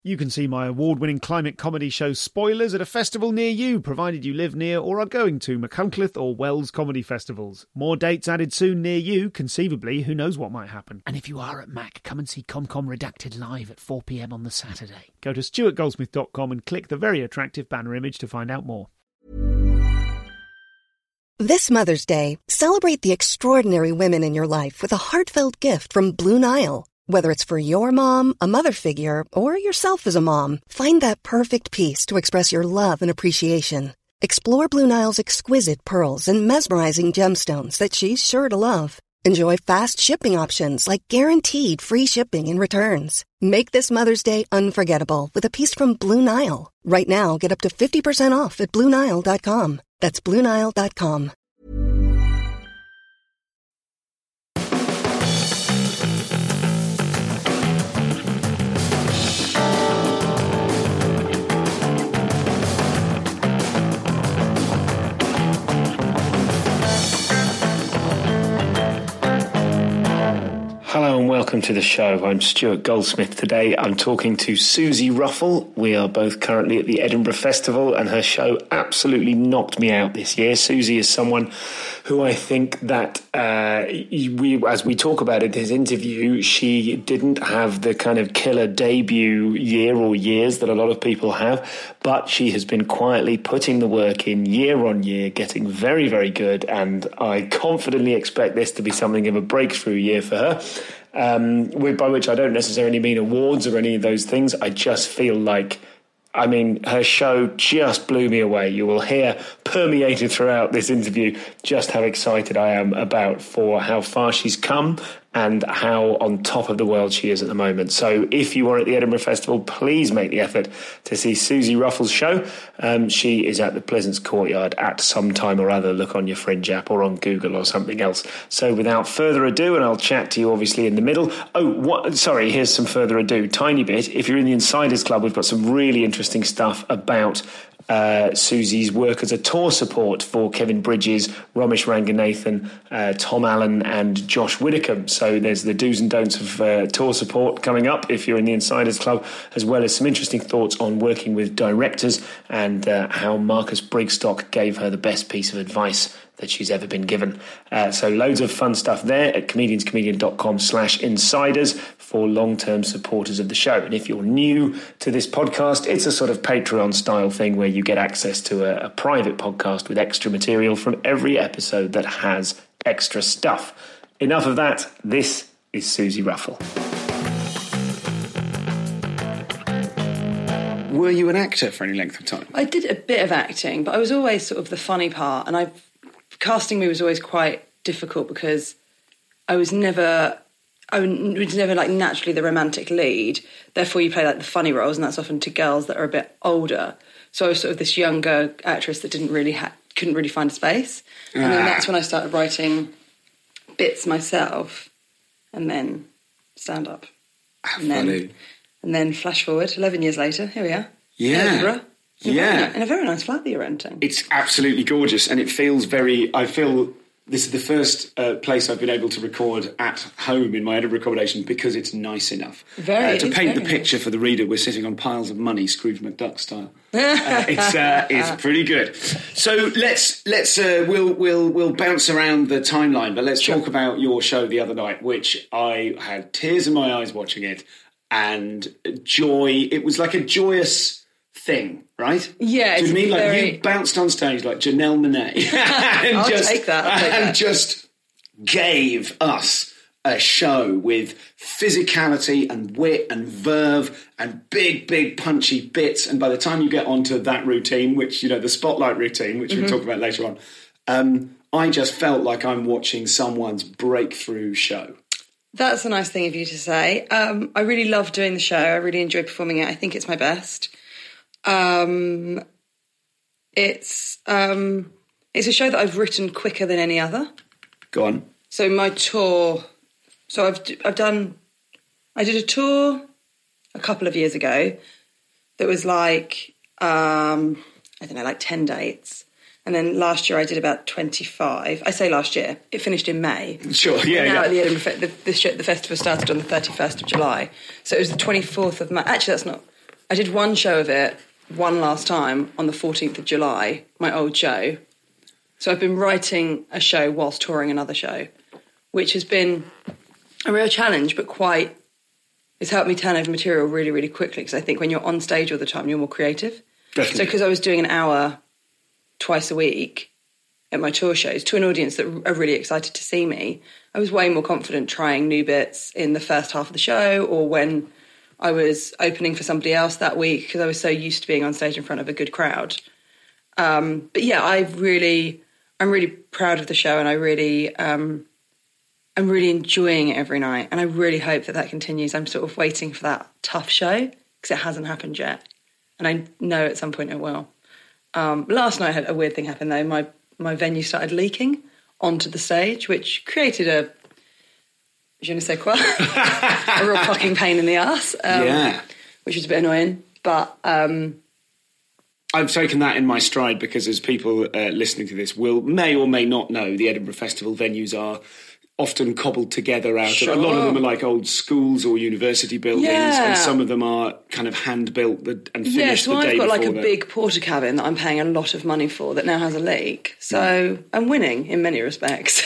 You can see my award-winning climate comedy show Spoilers at a festival near you, provided you live near or are going to Machynlleth or Wells comedy festivals. More dates added soon near you. Conceivably, who knows what might happen. And if you are at Mac, come and see ComCom Redacted live at 4 p.m. on the Saturday. Go to stuartgoldsmith.com and click the very attractive banner image to find out more. This Mother's Day, celebrate the extraordinary women in your life with a heartfelt gift from Blue Nile. Whether it's for your mom, a mother figure, or yourself as a mom, find that perfect piece to express your love and appreciation. Explore Blue Nile's exquisite pearls and mesmerizing gemstones that she's sure to love. Enjoy fast shipping options like guaranteed free shipping and returns. Make this Mother's Day unforgettable with a piece from Blue Nile. Right now, get up to 50% off at BlueNile.com. That's BlueNile.com. Hello and welcome to the show. I'm Stuart Goldsmith. Today I'm talking to Suzi Ruffell. We are both currently at the Edinburgh Festival and her show absolutely knocked me out this year. Suzi is someone who I think that as we talk about in this interview, she didn't have the kind of killer debut year or years that a lot of people have, but she has been quietly putting the work in year on year, getting very, very good, and I confidently expect this to be something of a breakthrough year for her. By which I don't necessarily mean awards or any of those things. I just feel like, her show just blew me away. You will hear permeated throughout this interview just how excited I am for how far she's come and how on top of the world she is at the moment. So if you are at the Edinburgh Festival, please make the effort to see Suzi Ruffell's show. She is at the Pleasance Courtyard at some time or other. Look on your Fringe app or on Google or something else. So without further ado, and I'll chat to you obviously in the middle. Here's some further ado. Tiny bit. If you're in the Insiders Club, we've got some really interesting stuff about Suzi's work as a tour support for Kevin Bridges, Romesh Ranganathan, Tom Allen and Josh Widdicombe. So there's the do's and don'ts of tour support coming up if you're in the Insiders Club, as well as some interesting thoughts on working with directors and how Marcus Brigstock gave her the best piece of advice that she's ever been given. So loads of fun stuff there at comedianscomedian.com/insiders for long-term supporters of the show. And if you're new to this podcast, it's a sort of Patreon style thing where you get access to a private podcast with extra material from every episode that has extra stuff. Enough of that. This is Suzi Ruffell. Were you an actor for any length of time? I did a bit of acting, but I was always sort of the funny part, and casting me was always quite difficult because I was never like naturally the romantic lead. Therefore, you play like the funny roles, and that's often to girls that are a bit older. So I was sort of this younger actress that couldn't really find a space, and then that's when I started writing bits myself, and then stand up. And then flash forward 11 years later, here we are. Yeah. In a very nice flat that you're renting. It's absolutely gorgeous, and I feel this is the first place I've been able to record at home in my Edinburgh accommodation because it's nice enough. To paint the picture for the reader, we're sitting on piles of money, Scrooge McDuck style. It's pretty good. So we'll bounce around the timeline, but let's talk about your show the other night, which I had tears in my eyes watching it, and joy. It was like a joyous thing, right? Yeah, do you mean like you bounced on stage like Janelle Monáe I'll take that. Just gave us a show with physicality and wit and verve and big punchy bits, and by the time you get onto that routine, which the spotlight routine, which we'll talk about later on, I just felt like I'm watching someone's breakthrough show. That's a nice thing of you to say. I really love doing the show. I really enjoy performing it. I think it's my best. It's a show that I've written quicker than any other. Go on. So my tour. So I did a tour a couple of years ago that was like like 10 dates. And then last year I did about 25. I say last year. It finished in May. Sure, yeah. Now at the Edinburgh, the festival started on the 31st of July. So it was the 24th of May. Actually, that's not... I did one show of it one last time on the 14th of July, my old show. So I've been writing a show whilst touring another show, which has been a real challenge, but it's helped me turn over material really, really quickly, because I think when you're on stage all the time, you're more creative. Definitely. So because I was doing an hour twice a week at my tour shows to an audience that are really excited to see me, I was way more confident trying new bits in the first half of the show, or when I was opening for somebody else that week, because I was so used to being on stage in front of a good crowd. But yeah, I'm really proud of the show, and I'm really enjoying it every night, and I really hope that continues. I'm sort of waiting for that tough show, because it hasn't happened yet, and I know at some point it will. Last night I had a weird thing happen though. My venue started leaking onto the stage, which created a je ne sais quoi, a real fucking pain in the arse, which was a bit annoying. But I've taken that in my stride, because as people listening to this may or may not know, the Edinburgh Festival venues are often cobbled together out of, a lot of them are like old schools or university buildings, and some of them are kind of hand-built and finished the day before. I've got like a big porter cabin that I'm paying a lot of money for that now has a leak. So I'm winning in many respects.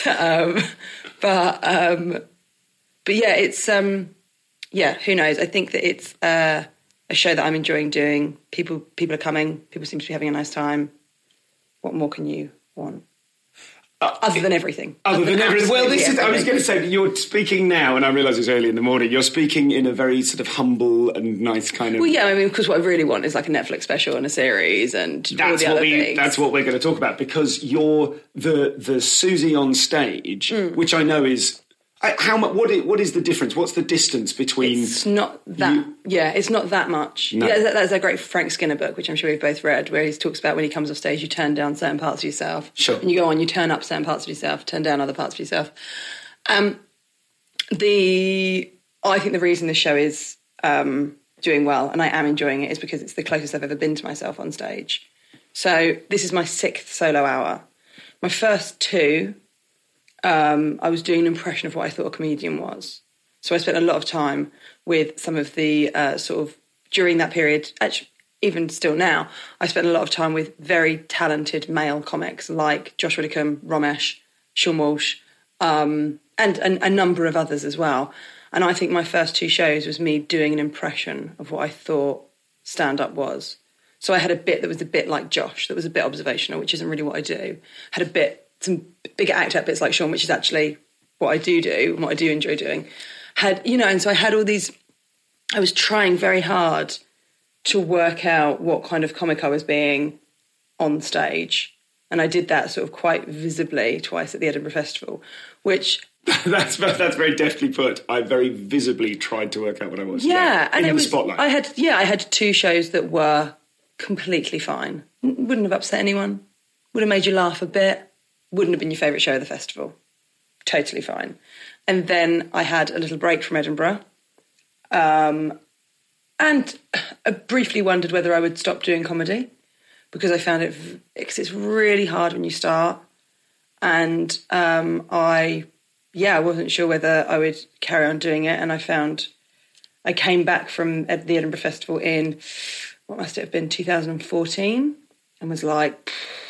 But yeah, it's, who knows? I think that it's a show that I'm enjoying doing. People are coming. People seem to be having a nice time. What more can you want? Other than everything. Other than everything. Well, I was going to say that you're speaking now, and I realise it's early in the morning, you're speaking in a very sort of humble and nice kind of... Well, yeah, I mean, because what I really want is like a Netflix special and a series and all the other things. That's what we're going to talk about, because you're the Susie on stage, which I know is... What is the difference? What's the distance between... It's not that... it's not that much. No. Yeah, that's a great Frank Skinner book, which I'm sure we've both read, where he talks about when he comes off stage, you turn down certain parts of yourself. Sure. And you go on, you turn up certain parts of yourself, turn down other parts of yourself. I think the reason this show is doing well, and I am enjoying it, is because it's the closest I've ever been to myself on stage. So this is my 6th solo hour. My first 2... I was doing an impression of what I thought a comedian was. So I spent a lot of time with some of the during that period, actually, even still now, I spent a lot of time with very talented male comics like Josh Widdicombe, Romesh, Sean Walsh, and a number of others as well. And I think my first 2 shows was me doing an impression of what I thought stand-up was. So I had a bit that was a bit like Josh, that was a bit observational, which isn't really what I do. Had a bit... some bigger act-out bits like Sean, which is actually what I do and what I do enjoy doing. And so I had all these... I was trying very hard to work out what kind of comic I was being on stage. And I did that sort of quite visibly twice at the Edinburgh Festival, which... that's very deftly put. I very visibly tried to work out what I was. Yeah. And in it was... the spotlight. I had 2 shows that were completely fine. Wouldn't have upset anyone. Would have made you laugh a bit. Wouldn't have been your favourite show of the festival. Totally fine. And then I had a little break from Edinburgh. And I briefly wondered whether I would stop doing comedy, because I found it's really hard when you start. And I wasn't sure whether I would carry on doing it. And I came back from the Edinburgh Festival in, what must it have been, 2014, and was like...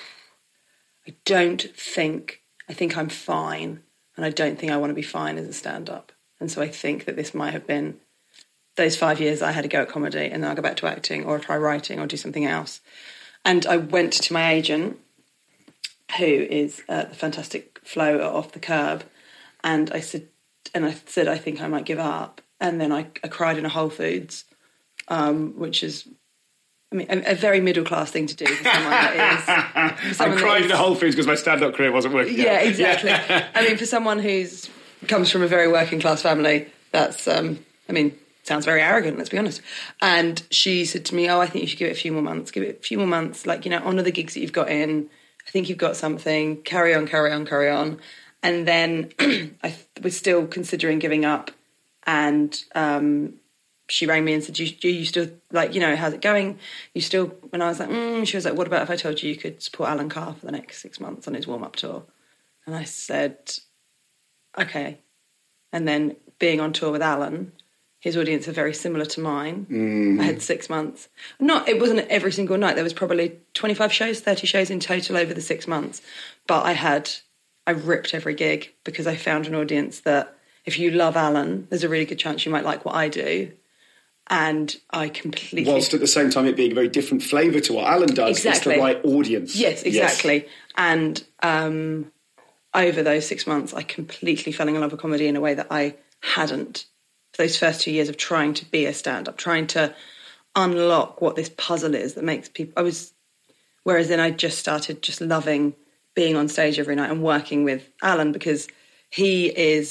I think I'm fine, and I don't think I want to be fine as a stand-up. And so I think that this might have been those 5 years I had to go at comedy, and then I'll go back to acting or try writing or do something else. And I went to my agent, who is the fantastic Flo at Off the Curb, and I said, I think I might give up. And then I cried in a Whole Foods, which is... I mean, a very middle-class thing to do for someone that is... I cried in a Whole Foods because my stand-up career wasn't working out. Yeah, exactly. I mean, for someone comes from a very working-class family, that's, sounds very arrogant, let's be honest. And she said to me, I think you should give it a few more months. Give it a few more months, honour the gigs that you've got in. I think you've got something. Carry on. And then I was still considering giving up, and... she rang me and said, do you still, how's it going? You still, and I was like, she was like, what about if I told you could support Alan Carr for the next 6 months on his warm-up tour? And I said, okay. And then being on tour with Alan, his audience are very similar to mine. I had 6 months. It wasn't every single night. There was probably 25 shows, 30 shows in total over the 6 months. But I ripped every gig because I found an audience that if you love Alan, there's a really good chance you might like what I do. And I completely... Whilst at the same time it being a very different flavour to what Alan does. Exactly. It's the right audience. Yes, exactly. Yes. And over those 6 months, I completely fell in love with comedy in a way that I hadn't for those first 2 years of trying to be a stand-up, trying to unlock what this puzzle is that makes people... Whereas then I just started just loving being on stage every night and working with Alan because he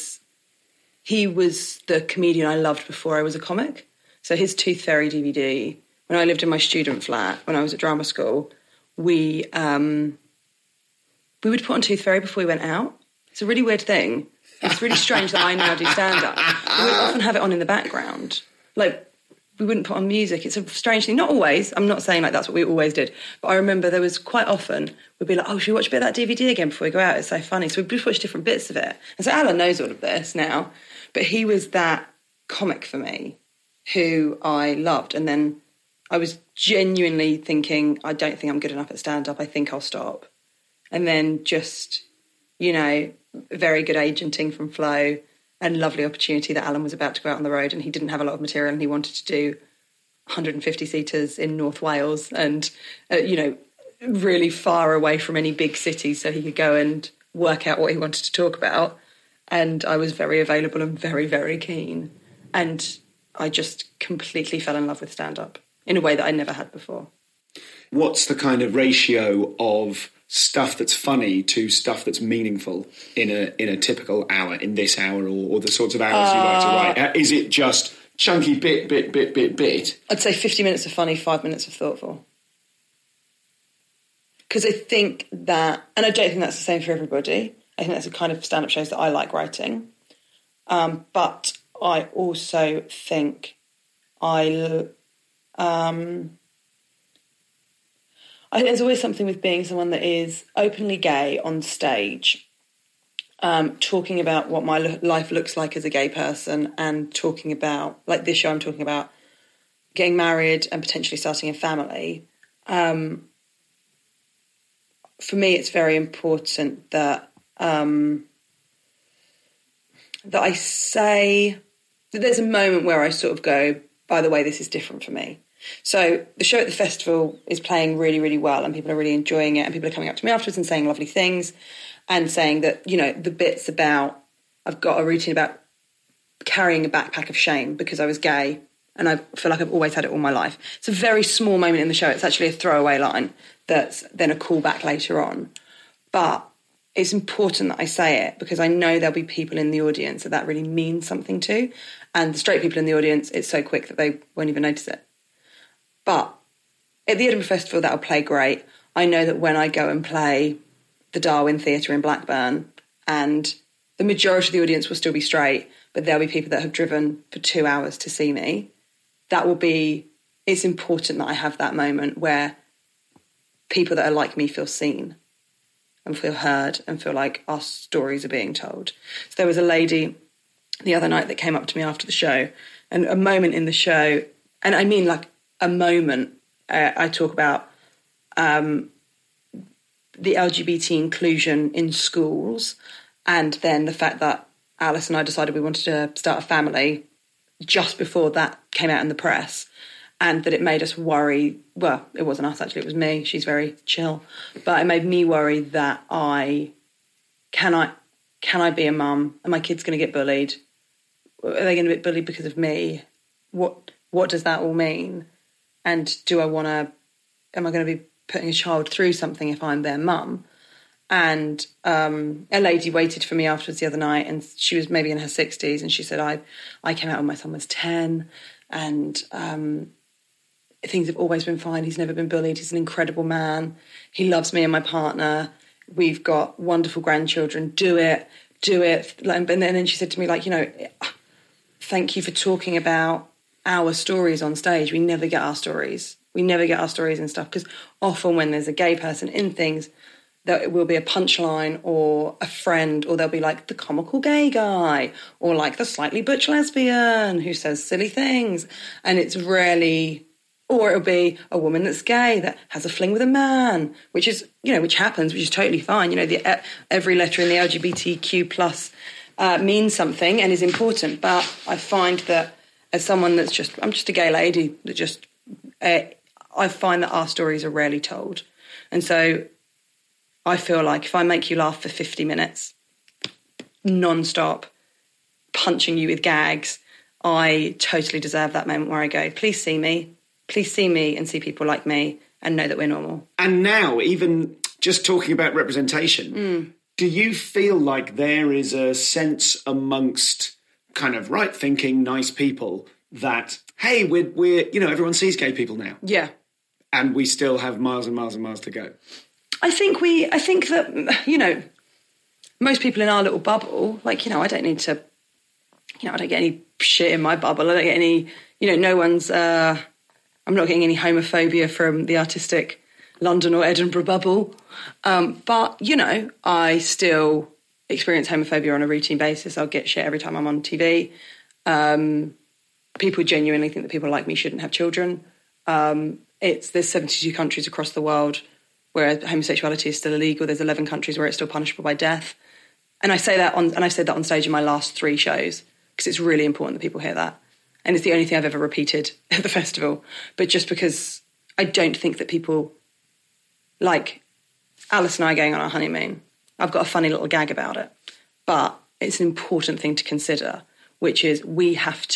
was the comedian I loved before I was a comic. So his Tooth Fairy DVD, when I lived in my student flat, when I was at drama school, we would put on Tooth Fairy before we went out. It's a really weird thing. It's really strange that I now do stand-up. We would often have it on in the background. Like, we wouldn't put on music. It's a strange thing. Not always. I'm not saying like that's what we always did. But I remember there was quite often, we'd be like, oh, should we watch a bit of that DVD again before we go out? It's so funny. So we'd just watch different bits of it. And so Alan knows all of this now. But he was that comic for me who I loved. And then I was genuinely thinking, I don't think I'm good enough at stand-up. I think I'll stop. And then just, very good agenting from Flo and lovely opportunity that Alan was about to go out on the road and he didn't have a lot of material and he wanted to do 150-seaters in North Wales and, really far away from any big cities so he could go and work out what he wanted to talk about. And I was very available and very, very keen. And I just completely fell in love with stand-up in a way that I never had before. What's the kind of ratio of stuff that's funny to stuff that's meaningful in a typical hour, in this hour, or the sorts of hours you like to write? Is it just chunky bit? I'd say 50 minutes of funny, 5 minutes of thoughtful. Because I think that, and I don't think that's the same for everybody, I think that's the kind of stand-up shows that I like writing. But I also think I think there's always something with being someone that is openly gay on stage, talking about what my life looks like as a gay person and talking about, like this show I'm talking about, getting married and potentially starting a family. For me, it's very important that that I say that there's a moment where I sort of go, by the way, this is different for me. So the show at the festival is playing really, really well and people are really enjoying it and people are coming up to me afterwards and saying lovely things and saying that, the bits about, I've got a routine about carrying a backpack of shame because I was gay and I feel like I've always had it all my life. It's a very small moment in the show. It's actually a throwaway line that's then a callback later on. But it's important that I say it because I know there'll be people in the audience that really means something to. And the straight people in the audience, it's so quick that they won't even notice it. But at the Edinburgh Festival, that'll play great. I know that when I go and play the Darwin Theatre in Blackburn, and the majority of the audience will still be straight, but there'll be people that have driven for 2 hours to see me. It's important that I have that moment where people that are like me feel seen and feel heard and feel like our stories are being told. So there was a lady the other night that came up to me after the show, and a moment in the show, and I mean like a moment, I talk about the LGBT inclusion in schools and then the fact that Alice and I decided we wanted to start a family just before that came out in the press, and that it made us worry. Well, it wasn't us, actually, it was me. She's very chill. But it made me worry that can I be a mum? Are my kids going to get bullied? Are they going to get bullied because of me? What does that all mean? And am I going to be putting a child through something if I'm their mum? And a lady waited for me afterwards the other night, and she was maybe in her 60s, and she said, I came out when my son was 10, and things have always been fine. He's never been bullied. He's an incredible man. He loves me and my partner. We've got wonderful grandchildren. Do it. And then she said to me, thank you for talking about our stories on stage. We never get our stories. We never get our stories and stuff, because often when there's a gay person in things, there will be a punchline or a friend, or there'll be like the comical gay guy or like the slightly butch lesbian who says silly things. And it's rarely, or it'll be a woman that's gay that has a fling with a man, which is, which happens, which is totally fine. Every letter in the LGBTQ plus means something and is important. But I find that as someone I'm just a gay lady that I find that our stories are rarely told. And so I feel like if I make you laugh for 50 minutes, non-stop, punching you with gags, I totally deserve that moment where I go, please see me and see people like me and know that we're normal. And now, even just talking about representation, do you feel like there is a sense amongst kind of right-thinking, nice people that, hey, we're everyone sees gay people now. Yeah. And we still have miles and miles and miles to go. I think that, most people in our little bubble, I don't need to, I don't get any shit in my bubble. I don't get any, no one's, I'm not getting any homophobia from the artistic London or Edinburgh bubble. But, I still experience homophobia on a routine basis. I'll get shit every time I'm on TV. People genuinely think that people like me shouldn't have children. There's 72 countries across the world where homosexuality is still illegal. There's 11 countries where it's still punishable by death. And I say that on stage in my last 3 shows because it's really important that people hear that. And it's the only thing I've ever repeated at the festival. But just because I don't think that people, like Alice and I going on our honeymoon, I've got a funny little gag about it. But it's an important thing to consider, which is we want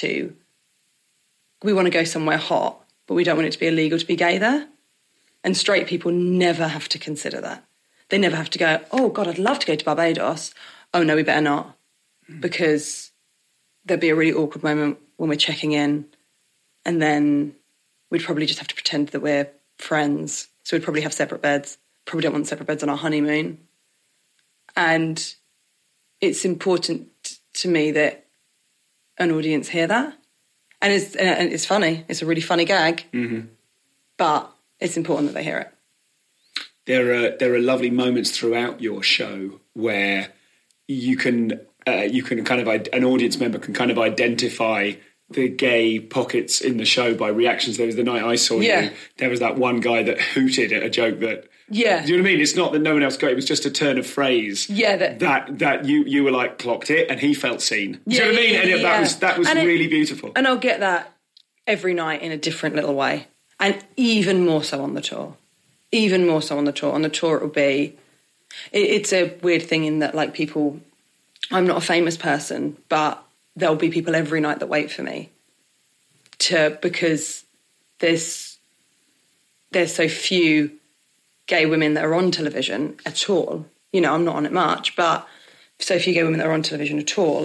to go somewhere hot, but we don't want it to be illegal to be gay there. And straight people never have to consider that. They never have to go, oh, God, I'd love to go to Barbados. Oh, no, we better not. Because there'd be a really awkward moment when we're checking in, and then we'd probably just have to pretend that we're friends. So we'd probably have separate beds. Probably don't want separate beds on our honeymoon. And it's important to me that an audience hear that. And it's funny. It's a really funny gag. Mm-hmm. But it's important that they hear it. There are lovely moments throughout your show where you can kind of an audience member can kind of identify the gay pockets in the show by reactions. There was the night I saw you. There was that one guy that hooted at a joke that. Yeah. Do you know what I mean? It's not that no one else got it. It was just a turn of phrase. Yeah. That you were like clocked it and he felt seen. Do you know what I mean? And that was really beautiful. And I'll get that every night in a different little way. And even more so on the tour. Even more so on the tour. On the tour it will be... It's a weird thing in that, like, people... I'm not a famous person, but there'll be people every night that wait for me because there's so few gay women that are on television at all. I'm not on it much, but so few gay women that are on television at all.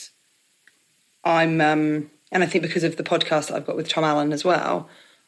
And I think because of the podcast that I've got with Tom Allen as well,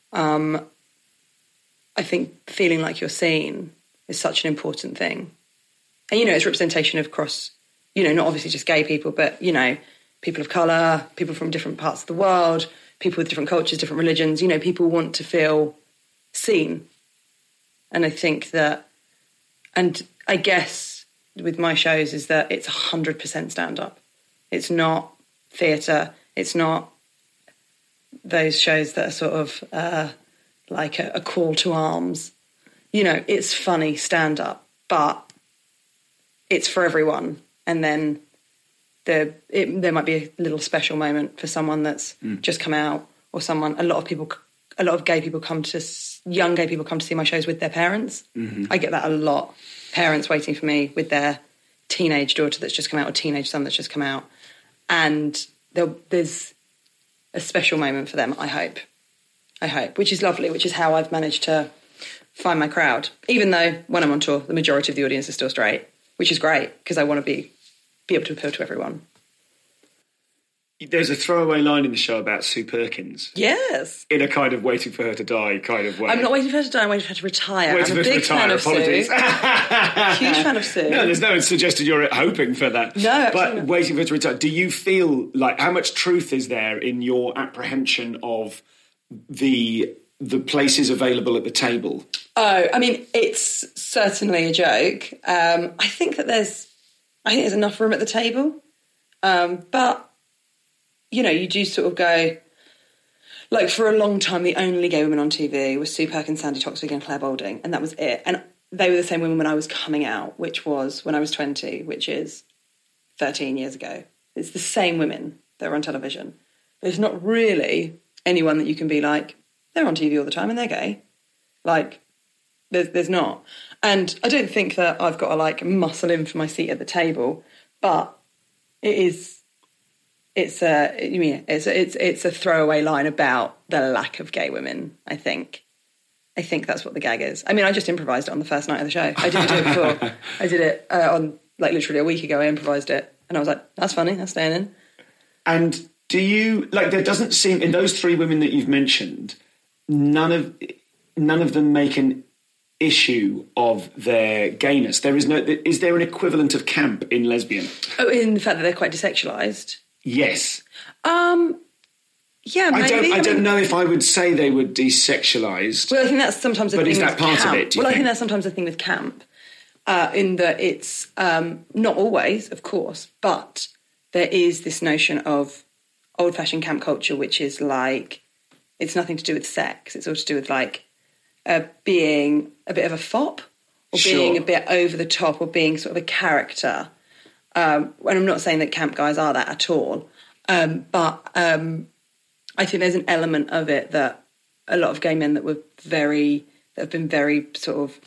I think feeling like you're seen is such an important thing. And, it's representation of across, not obviously just gay people, but, people of colour, people from different parts of the world, people with different cultures, different religions. People want to feel seen. And I think that, and I guess with my shows is that it's 100% stand-up. It's not theatre. It's not those shows that are sort of like a call to arms. It's funny stand-up, but it's for everyone. And then there might be a little special moment for someone that's just come out, or someone. A lot of young gay people come to see my shows with their parents. Mm-hmm. I get that a lot. Parents waiting for me with their teenage daughter that's just come out, or teenage son that's just come out, and there's a special moment for them. I hope, which is lovely, which is how I've managed to find my crowd. Even though when I'm on tour, the majority of the audience is still straight, which is great because I want to be able to appeal to everyone. There's a throwaway line in the show about Sue Perkins. Yes. In a kind of waiting for her to die kind of way. I'm not waiting for her to die, I'm waiting for her to retire. I'm a big fan of Sue. Huge fan of Sue. No, there's no one suggested you're hoping for that. No, but waiting for her to retire. Do you feel like, how much truth is there in your apprehension of the places available at the table Oh, I mean, it's certainly a joke. I think there's enough room at the table. But, you know, you do sort of go, like, for a long time, the only gay women on TV were Sue Perkins, Sandy Toksvig and Claire Balding, and that was it. And they were the same women when I was coming out, which was when I was 20, which is 13 years ago. It's the same women that are on television. There's not really anyone that you can be like, they're on TV all the time and they're gay. Like, there's not. And I don't think that I've got to, like, muscle in for my seat at the table, but it's a throwaway line about the lack of gay women, I think. I think that's what the gag is. I mean, I just improvised it on the first night of the show. I didn't do it before. I did it on, like, literally a week ago. I improvised it. And I was like, that's funny, that's staying in. And do you, like, there doesn't seem, in those three women that you've mentioned, none of them make an issue of their gayness. Is there an equivalent of camp in lesbian? Oh, in the fact that they're quite desexualised? Yes. Yeah, maybe. I don't know if I would say they were desexualised. Well, I think that's sometimes a thing with camp. But is that part of it, do you think? I think that's sometimes a thing with camp, in that it's not always, of course, but there is this notion of old-fashioned camp culture, which is like, it's nothing to do with sex. It's all to do with, like, being a bit of a fop, or being a bit over the top, or being sort of a character. And I'm not saying that camp guys are that at all, but I think there's an element of it that a lot of gay men that have been very sort of,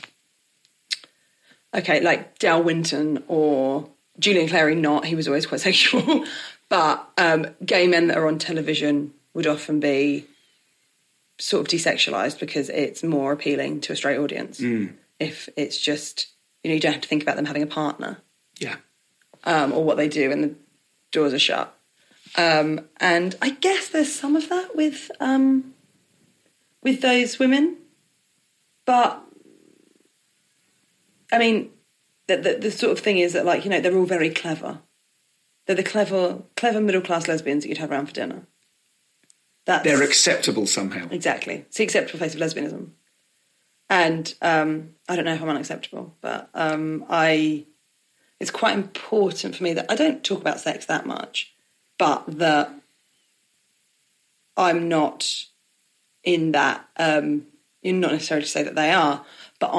okay, like Dal Winton or Julian Clary, he was always quite sexual, but gay men that are on television would often be sort of desexualised because it's more appealing to a straight audience. If it's just, you know, you don't have to think about them having a partner. Yeah. Or what they do when the doors are shut. And I guess there's some of that with those women. But, I mean, the sort of thing is that, like, you know, they're all very clever. They're the clever middle-class lesbians that you'd have around for dinner. They're acceptable somehow. Exactly. It's the acceptable face of lesbianism. And I don't know if I'm unacceptable, but it's quite important for me that I don't talk about sex that much, but that I'm not in that, you're not necessarily to say that they are, but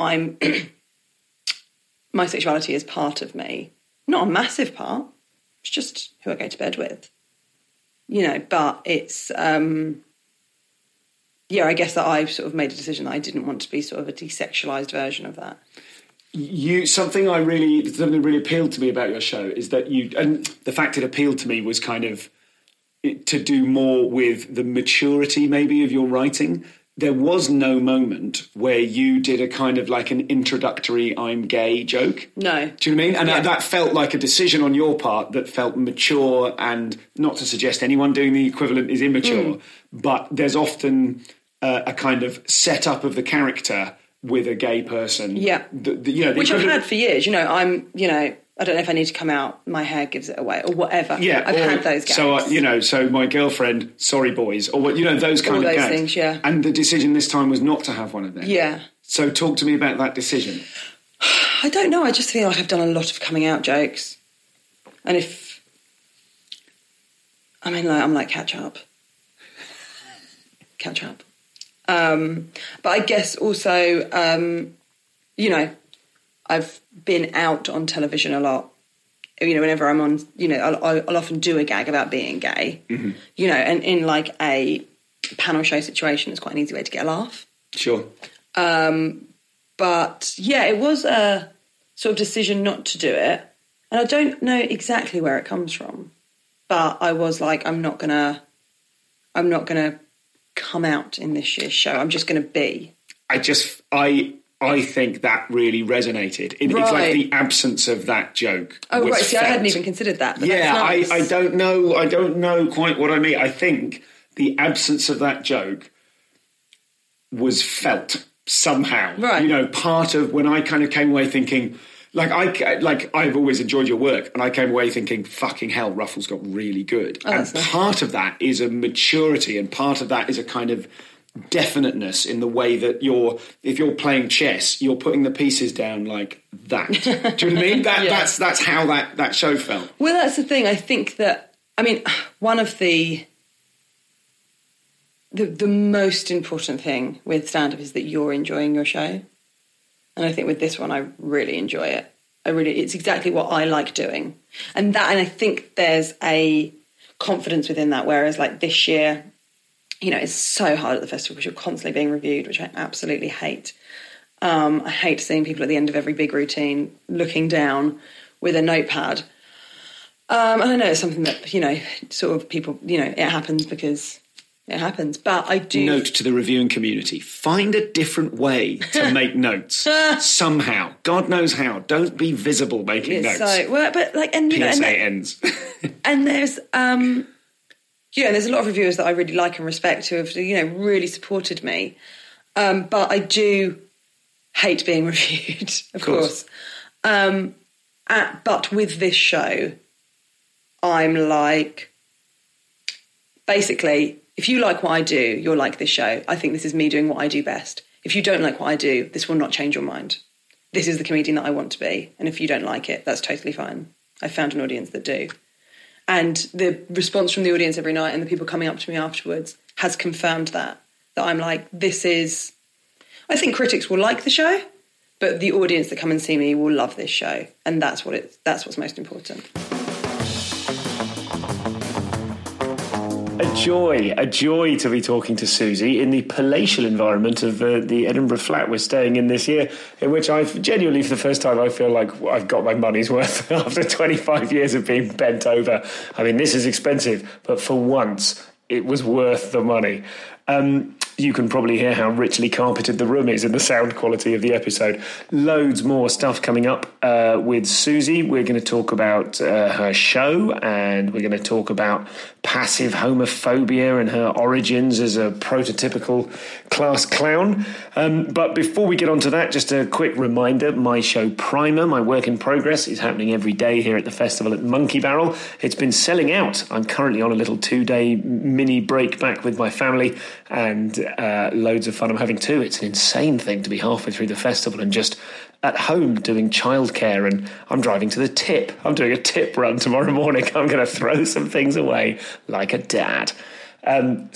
my sexuality is part of me. Not a massive part, it's just who I go to bed with. You know, but it's, I guess that I've sort of made a decision that I didn't want to be sort of a desexualised version of that. Something really appealed to me about your show is that and the fact it appealed to me was kind of to do more with the maturity maybe of your writing. There was no moment where you did a kind of like an introductory I'm gay joke. No. Do you know what I mean? And that felt like a decision on your part that felt mature, and not to suggest anyone doing the equivalent is immature, but there's often a kind of setup of the character with a gay person. Yeah. Which I've had for years. You know, I don't know if I need to come out, my hair gives it away, or whatever. Yeah, I've had those gags. So my girlfriend, sorry boys, or, you know, those kind of gags. All those things, yeah. And the decision this time was not to have one of them. Yeah. So talk to me about that decision. I don't know, I just feel like I've done a lot of coming out jokes. And I'm like, catch up. But I guess also, you know, I've been out on television a lot. You know, whenever I'm on, you know, I'll often do a gag about being gay. Mm-hmm. You know, and in like a panel show situation, it's quite an easy way to get a laugh. Sure. But yeah, it was a sort of decision not to do it. And I don't know exactly where it comes from. But I was like, I'm not gonna come out in this year's show. I'm just going to be. I think that really resonated. It's like the absence of that joke. Oh, right. See, I hadn't even considered that. But yeah, nice. I don't know quite what I mean. I think the absence of that joke was felt somehow. Right. You know, part of when I kind of came away thinking, I've always enjoyed your work, and I came away thinking, fucking hell, Ruffles got really good. Oh, and nice. Part of that is a maturity, and part of that is a kind of definiteness in the way that if you're playing chess, you're putting the pieces down like that. Do you know what I mean? That's how that show felt. Well, that's the thing. I think that, one of the most important thing with stand-up is that you're enjoying your show. And I think with this one, I really enjoy it. It's exactly what I like doing. And I think there's a confidence within that. Whereas like this year, it's so hard at the festival because you're constantly being reviewed, which I absolutely hate. I hate seeing people at the end of every big routine looking down with a notepad. And I know it's something that, sort of people, it happens because it happens. But I do... Note to the reviewing community, find a different way to make notes. Somehow. God knows how. Don't be visible making notes. PSA ends. And there's... there's a lot of reviewers that I really like and respect who have, really supported me. But I do hate being reviewed, of course. But with this show, I'm like, basically, if you like what I do, you'll like this show. I think this is me doing what I do best. If you don't like what I do, this will not change your mind. This is the comedian that I want to be. And if you don't like it, that's totally fine. I found an audience that do. And the response from the audience every night and the people coming up to me afterwards has confirmed that I'm like, this is... I think critics will like the show, but the audience that come and see me will love this show. And that's what's most important. A joy to be talking to Susie in the palatial environment of the Edinburgh flat we're staying in this year, in which I've genuinely, for the first time, I feel like I've got my money's worth after 25 years of being bent over. This is expensive, but for once, it was worth the money. You can probably hear how richly carpeted the room is in the sound quality of the episode. Loads more stuff coming up with Susie. We're going to talk about her show, and we're going to talk about passive homophobia and her origins as a prototypical class clown. But before we get on to that, just a quick reminder, my show Primer, my work in progress, is happening every day here at the festival at Monkey Barrel. It's been selling out. I'm currently on a little 2-day mini break back with my family, and loads of fun I'm having too. It's an insane thing to be halfway through the festival and just at home doing childcare, and I'm driving to the tip. I'm doing a tip run tomorrow morning. I'm going to throw some things away like a dad. The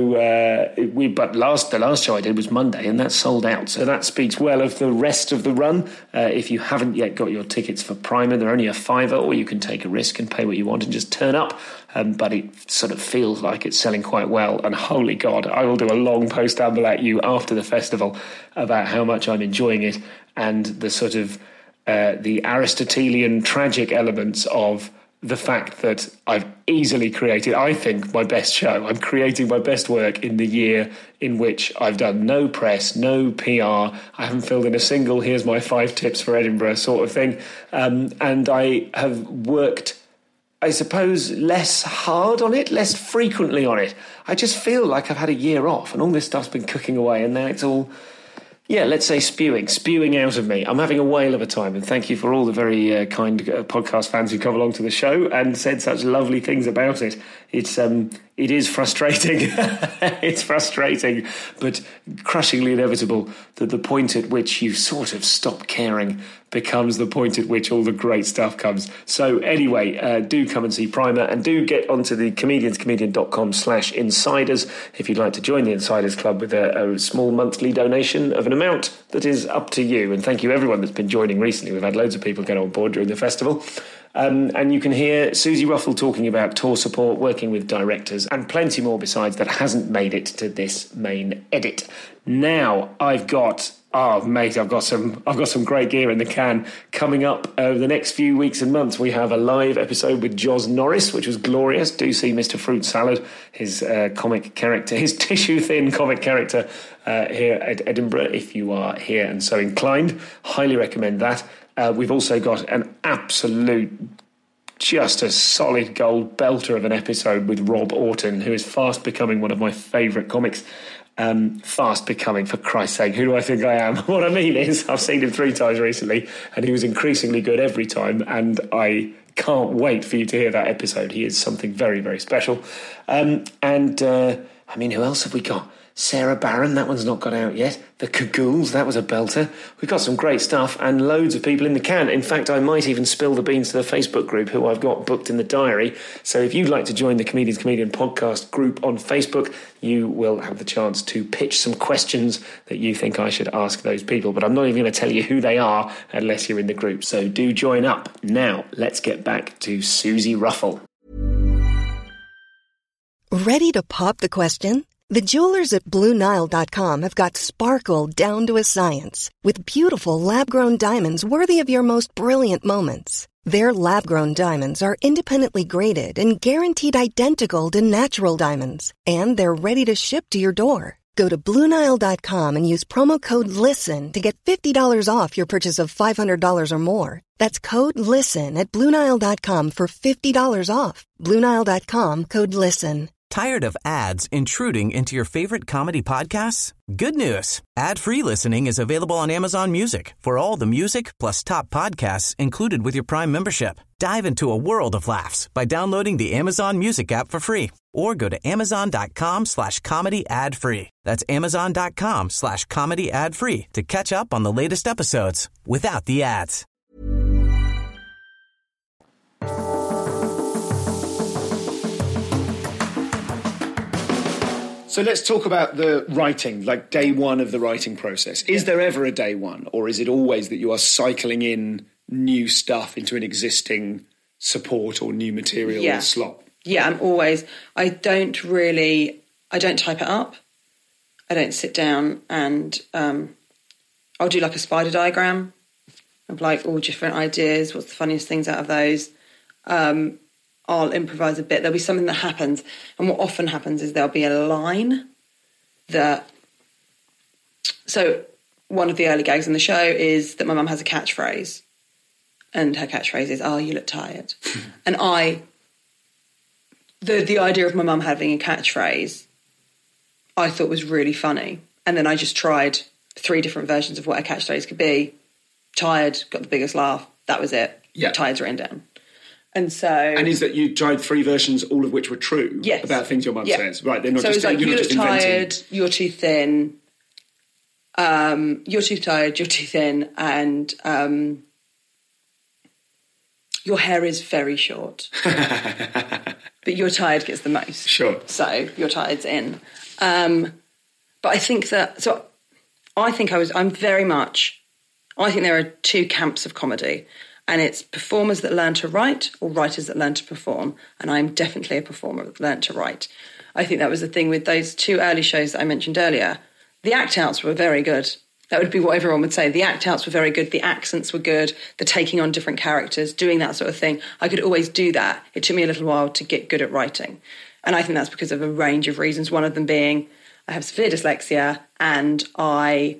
last show I did was Monday, and that sold out. So that speaks well of the rest of the run. If you haven't yet got your tickets for Primer, they're only $5, or you can take a risk and pay what you want and just turn up. But it sort of feels like it's selling quite well. And holy God, I will do a long post-amble at you after the festival about how much I'm enjoying it and the sort of the Aristotelian tragic elements of the fact that I've easily created, I think, my best show. I'm creating my best work in the year in which I've done no press, no PR. I haven't filled in a single, here's my 5 tips for Edinburgh sort of thing. And I have worked, I suppose, less hard on it, less frequently on it. I just feel like I've had a year off and all this stuff's been cooking away, and now it's all... let's say spewing out of me. I'm having a whale of a time, and thank you for all the very kind podcast fans who come along to the show and said such lovely things about it. It is frustrating. It's frustrating, but crushingly inevitable that the point at which you sort of stop caring becomes the point at which all the great stuff comes. So anyway, do come and see Primer, and do get onto the comedianscomedian.com/insiders if you'd like to join the Insiders Club with a small monthly donation of an amount that is up to you. And thank you everyone that's been joining recently. We've had loads of people get on board during the festival. And you can hear Susie Ruffell talking about tour support, working with directors, and plenty more besides that hasn't made it to this main edit. Now I've got some great gear in the can coming up over the next few weeks and months. We have a live episode with Jos Norris, which was glorious. Do see Mr. Fruit Salad, his comic character, his tissue-thin comic character here at Edinburgh, if you are here and so inclined. Highly recommend that. We've also got an absolute, just a solid gold belter of an episode with Rob Orton, who is fast becoming one of my favourite comics. Fast becoming, for Christ's sake, who do I think I am? What I mean is, I've seen him 3 times recently, and he was increasingly good every time, and I can't wait for you to hear that episode. He is something very, very special. Who else have we got? Sarah Barron, that one's not got out yet. The Cagouls, that was a belter. We've got some great stuff and loads of people in the can. In fact, I might even spill the beans to the Facebook group, who I've got booked in the diary. So if you'd like to join the Comedians Comedian podcast group on Facebook, you will have the chance to pitch some questions that you think I should ask those people. But I'm not even going to tell you who they are unless you're in the group. So do join up. Now, let's get back to Susie Ruffle. Ready to pop the question? The jewelers at BlueNile.com have got sparkle down to a science with beautiful lab-grown diamonds worthy of your most brilliant moments. Their lab-grown diamonds are independently graded and guaranteed identical to natural diamonds, and they're ready to ship to your door. Go to BlueNile.com and use promo code LISTEN to get $50 off your purchase of $500 or more. That's code LISTEN at BlueNile.com for $50 off. BlueNile.com, code LISTEN. Tired of ads intruding into your favorite comedy podcasts? Good news. Ad-free listening is available on Amazon Music for all the music plus top podcasts included with your Prime membership. Dive into a world of laughs by downloading the Amazon Music app for free or go to amazon.com/comedy ad-free. That's amazon.com/comedy ad-free to catch up on the latest episodes without the ads. So let's talk about the writing, like day one of the writing process. Is there ever a day one, or is it always that you are cycling in new stuff into an existing support or new material slot? Yeah, I don't type it up. I don't sit down and I'll do like a spider diagram of like all different ideas. What's the funniest things out of those? I'll improvise a bit. There'll be something that happens. And what often happens is there'll be a line that... So one of the early gags in the show is that my mum has a catchphrase. And her catchphrase is, "Oh, you look tired." And the idea of my mum having a catchphrase, I thought was really funny. And then I just tried 3 different versions of what a catchphrase could be. Tired, got the biggest laugh. That was it. Yeah. Tired's written down. And is that you tried 3 versions, all of which were true? Yes. About things your mum says? Right, they're not so just... it's like, you look tired, you're too thin, you're too tired, you're too thin, and your hair is very short. But you're tired gets the most. Sure. So you're tired's in. But I think that... So I think I think there are 2 camps of comedy. And it's performers that learn to write or writers that learn to perform. And I'm definitely a performer that learned to write. I think that was the thing with those 2 early shows that I mentioned earlier. The act-outs were very good. That would be what everyone would say. The act-outs were very good. The accents were good. The taking on different characters, doing that sort of thing. I could always do that. It took me a little while to get good at writing. And I think that's because of a range of reasons. One of them being I have severe dyslexia and I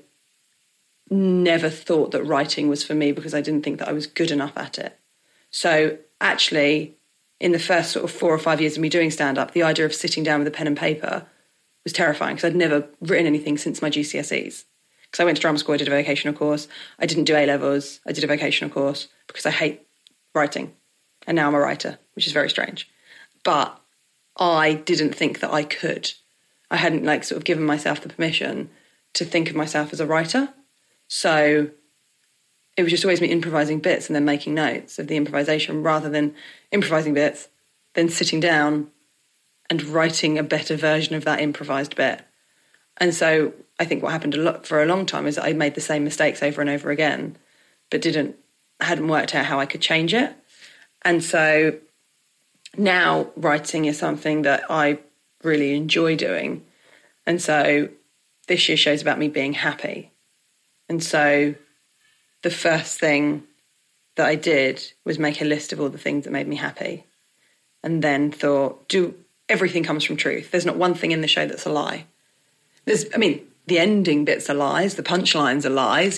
never thought that writing was for me because I didn't think that I was good enough at it. So actually, in the first sort of 4 or 5 years of me doing stand-up, the idea of sitting down with a pen and paper was terrifying because I'd never written anything since my GCSEs. Because I went to drama school, I did a vocational course. I didn't do A-levels, I did a vocational course because I hate writing. And now I'm a writer, which is very strange. But I didn't think that I could. I hadn't sort of given myself the permission to think of myself as a writer. So it was just always me improvising bits and then making notes of the improvisation rather than improvising bits, then sitting down and writing a better version of that improvised bit. And so I think what happened for a long time is that I made the same mistakes over and over again, but hadn't worked out how I could change it. And so now writing is something that I really enjoy doing. And so this year's show's about me being happy. And so the first thing that I did was make a list of all the things that made me happy. And then thought, everything comes from truth. There's not one thing in the show that's a lie. The ending bits are lies, the punchlines are lies,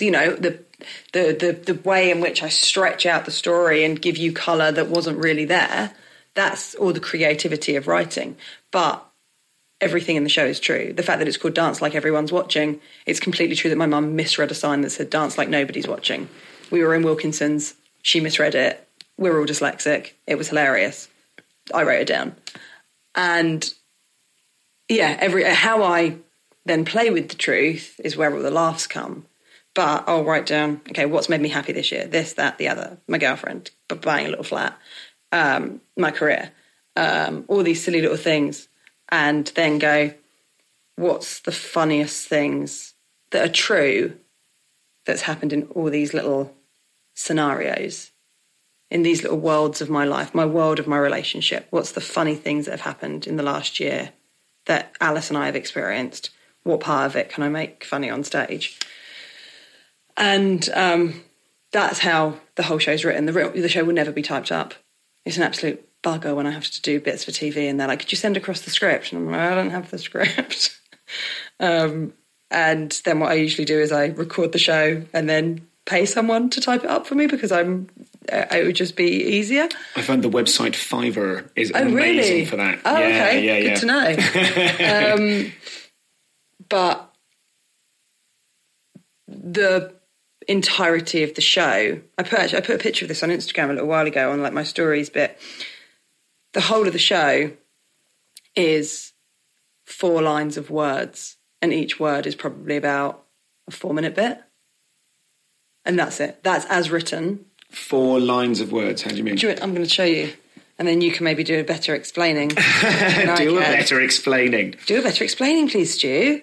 the way in which I stretch out the story and give you colour that wasn't really there, that's all the creativity of writing. But everything in the show is true. The fact that it's called Dance Like Everyone's Watching, it's completely true that my mum misread a sign that said Dance Like Nobody's Watching. We were in Wilkinson's, she misread it, we were all dyslexic, it was hilarious. I wrote it down. And yeah, how I then play with the truth is where all the laughs come. But I'll write down, okay, what's made me happy this year? This, that, the other. My girlfriend, buying a little flat, my career, all these silly little things. And then go, what's the funniest things that are true that's happened in all these little scenarios, in these little worlds of my life, my world of my relationship? What's the funny things that have happened in the last year that Alice and I have experienced? What part of it can I make funny on stage? And that's how the whole show's written. The show will never be typed up. It's an absolute bugger when I have to do bits for TV and they're like, could you send across the script? And I'm like, I don't have the script. And then what I usually do is I record the show and then pay someone to type it up for me because it would just be easier. I found the website Fiverr is amazing really? For that. Oh, okay. Good to know. But the entirety of the show, I put a picture of this on Instagram a little while ago on like my stories, but the whole of the show is 4 lines of words, and each word is probably about a 4-minute bit. And that's it. That's as written. 4 lines of words. How do you mean? I'm going to show you. And then you can maybe do a better explaining. Do a better explaining. Do a better explaining, please, Stu.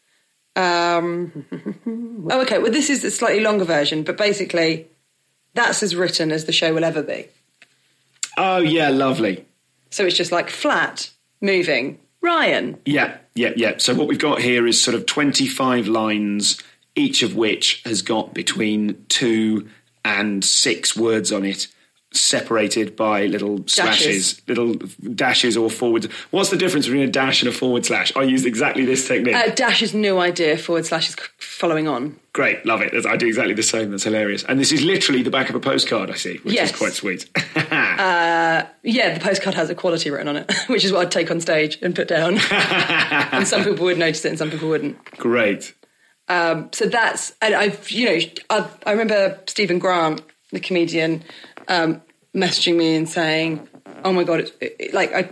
Okay. Well, this is a slightly longer version, but basically that's as written as the show will ever be. Oh, yeah, lovely. So it's just like flat, moving, Ryan. Yeah. So what we've got here is sort of 25 lines, each of which has got between 2 and 6 words on it, separated by little slashes, little dashes or forwards. What's the difference between a dash and a forward slash? I used exactly this technique. Dash is no idea, forward slash is following on. Great, love it. I do exactly the same. That's hilarious. And this is literally the back of a postcard, I see, which is quite sweet. Yeah, the postcard has equality written on it, which is what I'd take on stage and put down. And some people would notice it and some people wouldn't. Great. So that's, and I remember Stephen Grant, the comedian, messaging me and saying, "Oh my God!" I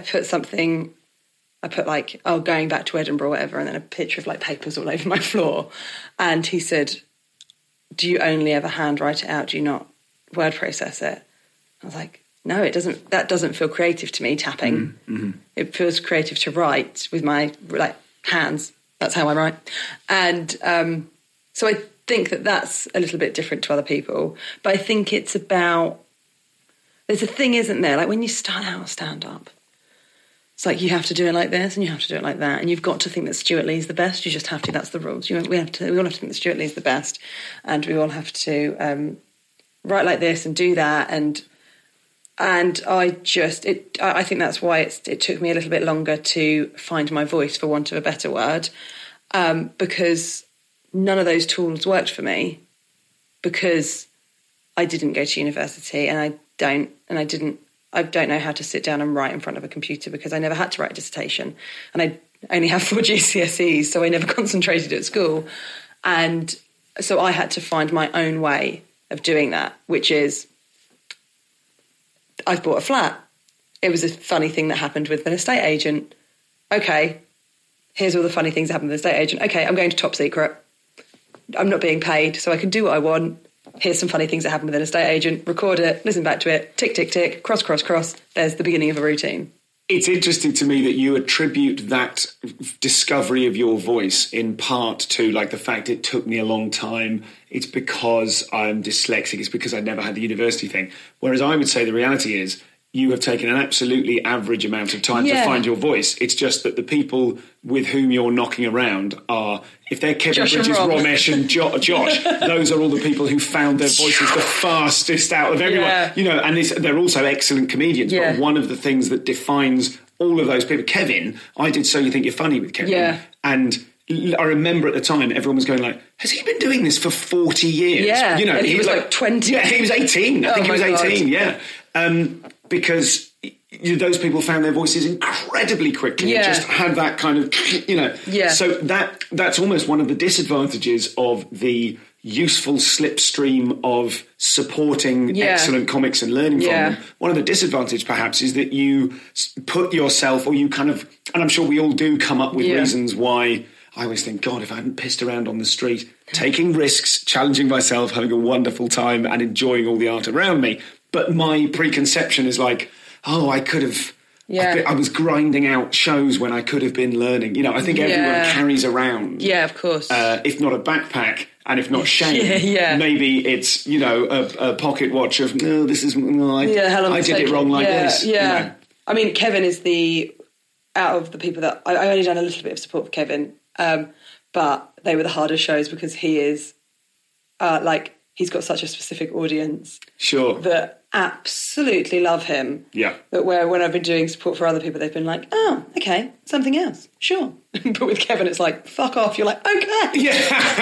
put like, "Oh, going back to Edinburgh," or whatever, and then a picture of like papers all over my floor. And he said, "Do you only ever handwrite it out? Do you not word process it?" I was like, "No, it doesn't. That doesn't feel creative to me. Tapping. Mm-hmm. It feels creative to write with my hands. That's how I write." And so I think that that's a little bit different to other people, but I think it's about, there's a thing, isn't there, like when you start out stand up, it's like you have to do it like this and you have to do it like that, and you've got to think that Stuart Lee's the best. You just have to. That's the rules. We all have to think that Stuart Lee's the best, and we all have to write like this and do that, and I think that's why it took me a little bit longer to find my voice, for want of a better word, because none of those tools worked for me, because I didn't go to university and I don't know how to sit down and write in front of a computer, because I never had to write a dissertation and I only have 4 GCSEs, so I never concentrated at school. And so I had to find my own way of doing that, which is, I've bought a flat. It was a funny thing that happened with an estate agent. Okay, here's all the funny things that happened with an estate agent. Okay, I'm going to Top Secret. I'm not being paid, so I can do what I want. Here's some funny things that happened with an estate agent. Record it, listen back to it, tick, tick, tick, cross, cross, cross. There's the beginning of a routine. It's interesting to me that you attribute that discovery of your voice in part to like the fact it took me a long time. It's because I'm dyslexic. It's because I never had the university thing. Whereas I would say the reality is you have taken an absolutely average amount of time to find your voice. It's just that the people with whom you're knocking around are, if they're Kevin Bridges, Romesh and Josh, those are all the people who found their voices the fastest out of everyone. Yeah. And they're also excellent comedians. Yeah. But one of the things that defines all of those people, Kevin, I did So You Think You're Funny with Kevin. Yeah. And I remember at the time everyone was going like, has he been doing this for 40 years? Yeah. And he was like 20. Yeah, he was 18. I think he was 18, yeah. Because those people found their voices incredibly quickly and just had that kind of, Yeah. So that's almost one of the disadvantages of the useful slipstream of supporting excellent comics and learning from them. One of the disadvantages, perhaps, is that you put yourself, or you kind of, and I'm sure we all do come up with reasons why, I always think, God, if I hadn't pissed around on the street, taking risks, challenging myself, having a wonderful time and enjoying all the art around me. But my preconception is like, oh, I could have... Yeah. I was grinding out shows when I could have been learning. You know, I think everyone carries around... Yeah, of course. If not a backpack, and if not shame, maybe it's, you know, a pocket watch of, no, this is... No, I did it wrong like this. Yeah. You know? I mean, Kevin is out of the people that... I only done a little bit of support for Kevin, but they were the hardest shows because he is, he's got such a specific audience. Sure. That absolutely love him. Yeah. But when I've been doing support for other people, they've been like, oh, okay, something else. Sure. But with Kevin, it's like, fuck off. You're like, okay. Yeah.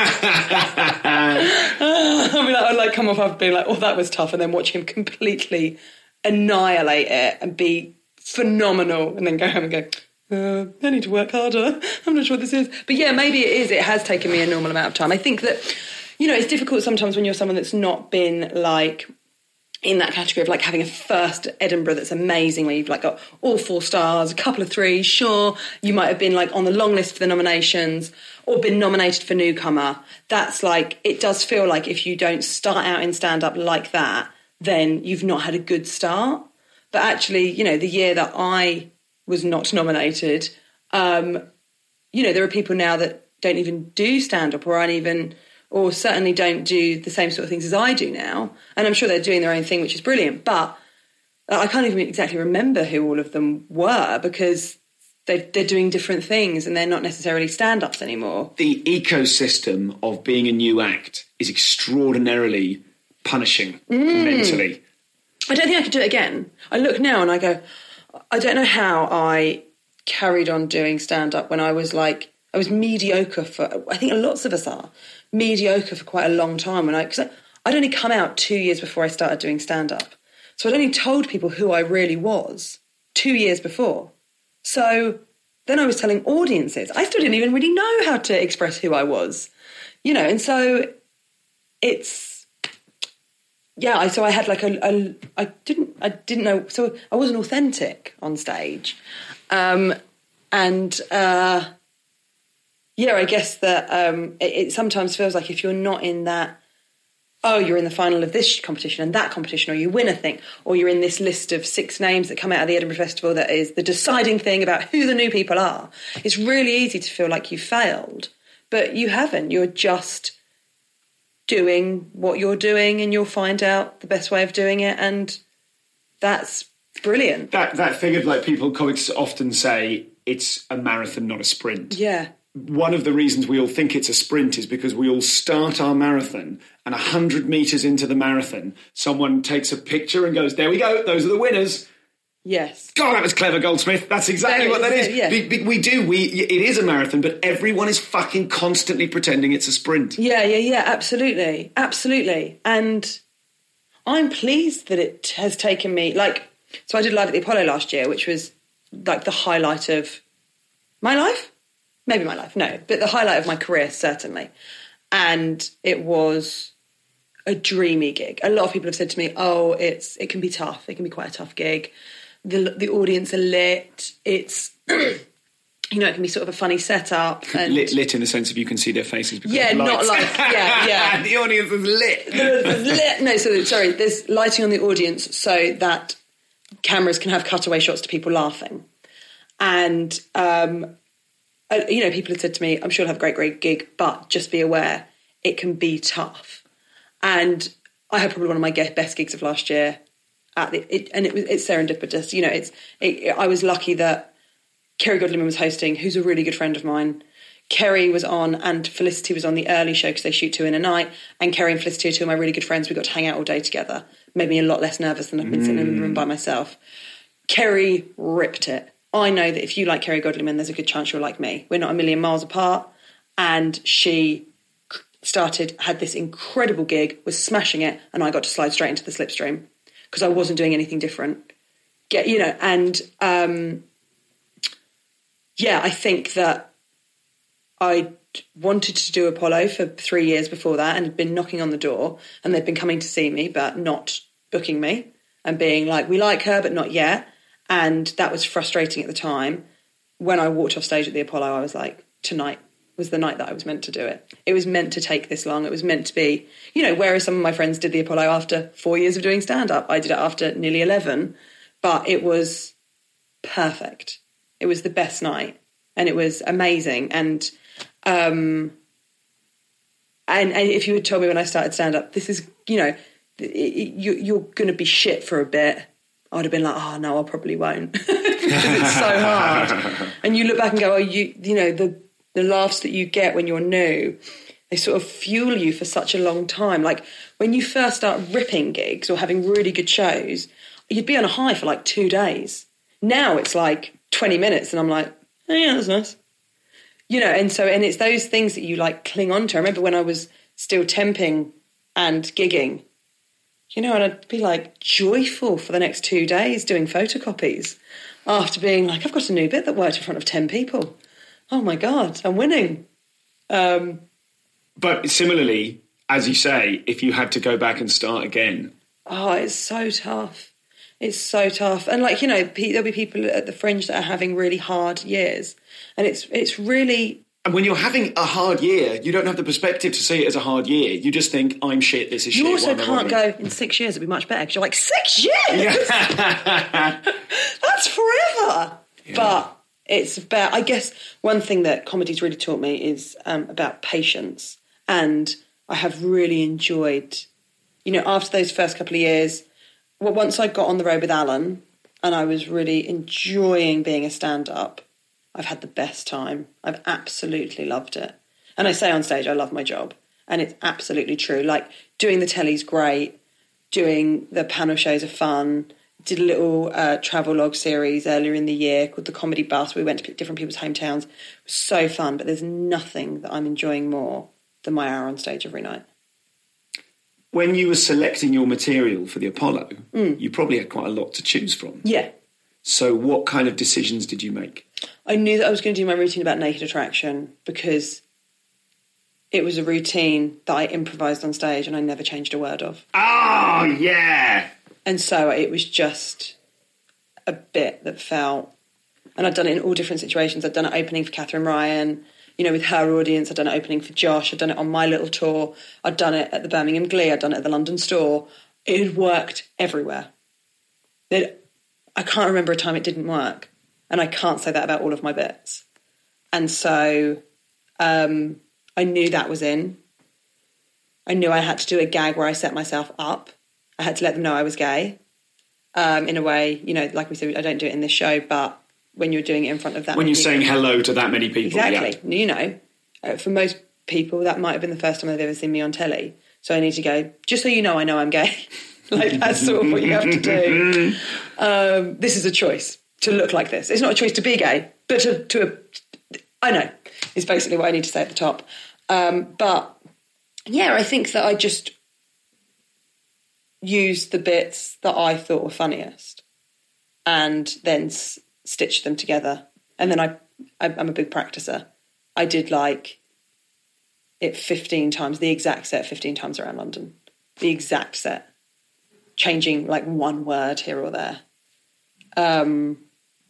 I mean, I'd like come off after being like, oh, that was tough. And then watch him completely annihilate it and be phenomenal. And then go home and go, I need to work harder. I'm not sure what this is. But yeah, maybe it is. It has taken me a normal amount of time. I think that, you know, it's difficult sometimes when you're someone that's not been like in that category of like having a first Edinburgh that's amazing, where you've like got all 4 stars, a couple of 3s. Sure, you might have been like on the long list for the nominations or been nominated for newcomer. That's like, it does feel like if you don't start out in stand-up like that, then you've not had a good start. But actually, you know, the year that I was not nominated, you know, there are people now that don't even do stand-up or certainly don't do the same sort of things as I do now. And I'm sure they're doing their own thing, which is brilliant. But I can't even exactly remember who all of them were because they're doing different things and they're not necessarily stand-ups anymore. The ecosystem of being a new act is extraordinarily punishing mentally. I don't think I could do it again. I look now and I go, I don't know how I carried on doing stand-up when I was mediocre for, I think lots of us are, mediocre for quite a long time. Because I'd only come out 2 years before I started doing stand-up. So I'd only told people who I really was 2 years before. So then I was telling audiences. I still didn't even really know how to express who I was, you know. And so it's, yeah. So I had like I didn't know. So I wasn't authentic on stage, yeah, I guess that it sometimes feels like if you're not in that, oh, you're in the final of this competition and that competition, or you win a thing, or you're in this list of 6 names that come out of the Edinburgh Festival that is the deciding thing about who the new people are. It's really easy to feel like you failed, but you haven't. You're just doing what you're doing and you'll find out the best way of doing it, and that's brilliant. That thing of like comics often say it's a marathon, not a sprint. Yeah. One of the reasons we all think it's a sprint is because we all start our marathon and 100 metres into the marathon, someone takes a picture and goes, there we go, those are the winners. Yes. God, that was clever, Goldsmith. That's exactly what that is. Yeah. It is a marathon, but everyone is fucking constantly pretending it's a sprint. Yeah, absolutely. Absolutely. And I'm pleased that it has taken me, so I did Live at the Apollo last year, which was like the highlight of my life. Maybe my life, no, but the highlight of my career, certainly. And it was a dreamy gig. A lot of people have said to me, oh, it can be tough. It can be quite a tough gig. The audience are lit. It's, it can be sort of a funny setup. And lit in the sense of you can see their faces because yeah, of lights. not like, yeah. The audience is lit. Lit. No, sorry, there's lighting on the audience so that cameras can have cutaway shots to people laughing. And, people had said to me, I'm sure you'll have a great gig, but just be aware, it can be tough. And I had probably one of my best gigs of last year it's serendipitous. I was lucky that Kerry Godliman was hosting, who's a really good friend of mine. Kerry was on and Felicity was on the early show because they shoot 2 in a night. And Kerry and Felicity are 2 of my really good friends. We got to hang out all day together. Made me a lot less nervous than I've been sitting in the room by myself. Kerry ripped it. I know that if you like Kerry Godliman, there's a good chance you'll like me. We're not a million miles apart. And she had this incredible gig, was smashing it, and I got to slide straight into the slipstream because I wasn't doing anything different. I think that I wanted to do Apollo for 3 years before that and had been knocking on the door, and they'd been coming to see me but not booking me and being like, we like her but not yet. And that was frustrating at the time. When I walked off stage at the Apollo, I was like, tonight was the night that I was meant to do it. It was meant to take this long. It was meant to be, you know, whereas some of my friends did the Apollo after 4 years of doing stand-up, I did it after nearly 11. But it was perfect. It was the best night. And it was amazing. And if you had told me when I started stand-up, this is, you know, you're going to be shit for a bit, I would have been like, oh, no, I probably won't. Because it's so hard. And you look back and go, oh, you know, the laughs that you get when you're new, they sort of fuel you for such a long time. Like, when you first start ripping gigs or having really good shows, you'd be on a high for like 2 days. Now it's like 20 minutes and I'm like, oh, yeah, that's nice. You know, and it's those things that you like cling on to. I remember when I was still temping and gigging, you know, and I'd be like joyful for the next 2 days doing photocopies after being like, I've got a new bit that worked in front of 10 people. Oh my God, I'm winning. But similarly, as you say, if you had to go back and start again. Oh, it's so tough. It's so tough. And like, you know, there'll be people at the Fringe that are having really hard years. And it's really... And when you're having a hard year, you don't have the perspective to see it as a hard year. You just think, I'm shit, this is shit. You also can't go, in 6 years it'll be much better. Because you're like, 6 years? Yeah. That's forever. Yeah. But it's about... I guess one thing that comedy's really taught me is about patience. And I have really enjoyed, you know, after those first couple of years... Well, once I got on the road with Alan and I was really enjoying being a stand-up, I've had the best time. I've absolutely loved it. And I say on stage, I love my job. And it's absolutely true. Like, doing the telly's great. Doing the panel shows are fun. Did a little travelogue series earlier in the year called The Comedy Bus. We went to different people's hometowns. It was so fun. But there's nothing that I'm enjoying more than my hour on stage every night. When you were selecting your material for the Apollo, you probably had quite a lot to choose from. Yeah. So what kind of decisions did you make? I knew that I was going to do my routine about naked attraction because it was a routine that I improvised on stage and I never changed a word of. Oh, yeah! And so it was just a bit that felt... And I'd done it in all different situations. I'd done it opening for Catherine Ryan... You know, with her audience, I'd done it opening for Josh, I'd done it on my little tour, I'd done it at the Birmingham Glee, I'd done it at the London Store. It had worked everywhere. I can't remember a time it didn't work. And I can't say that about all of my bits. And so I knew that was in. I knew I had to do a gag where I set myself up. I had to let them know I was gay. In a way, you know, like we said, I don't do it in this show, but... when you're doing it in front of that when many you're people. Saying hello to that many people. Exactly. Yeah. You know, for most people, that might have been the first time they've ever seen me on telly. So I need to go, just so you know I'm gay. Like, that's sort of what you have to do. This is a choice to look like this. It's not a choice to be gay, but I know, is basically what I need to say at the top. But, yeah, I think that I just used the bits that I thought were funniest and then... stitch them together. And then I'm a big practicer. I did like it 15 times, the exact set 15 times around London. The exact set. Changing like one word here or there. And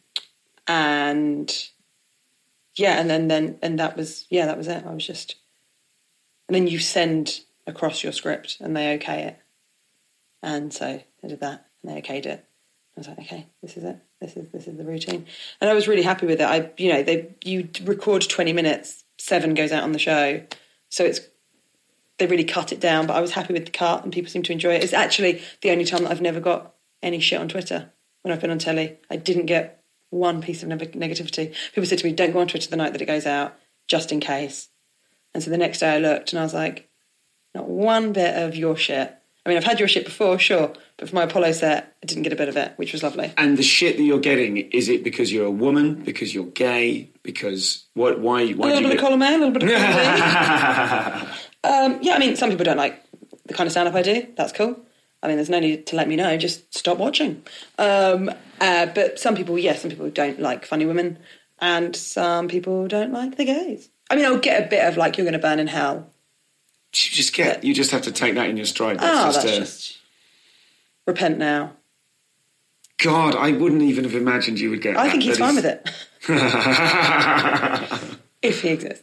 yeah, and then that was it. I was just... And then you send across your script and they okay it. And so I did that and they okayed it. I was like, okay, this is it. This is the routine. And I was really happy with it. You record 20 minutes, 7 goes out on the show. So they really cut it down, but I was happy with the cut and people seem to enjoy it. It's actually the only time that I've never got any shit on Twitter when I've been on telly. I didn't get one piece of negativity. People said to me, don't go on Twitter the night that it goes out, just in case. And so the next day I looked and I was like, not one bit of your shit. I mean, I've had your shit before, sure, but for my Apollo set, I didn't get a bit of it, which was lovely. And the shit that you're getting, is it because you're a woman, because you're gay, because what? Why? A little bit of column A, a little bit of column B. Yeah, I mean, some people don't like the kind of stand-up I do. That's cool. I mean, there's no need to let me know. Just stop watching. But some people don't like funny women, and some people don't like the gays. I mean, I'll get a bit of like, you're going to burn in hell. You just have to take that in your stride. That's just repent now. God, I wouldn't even have imagined you would get that. I think he's fine with it. If he exists.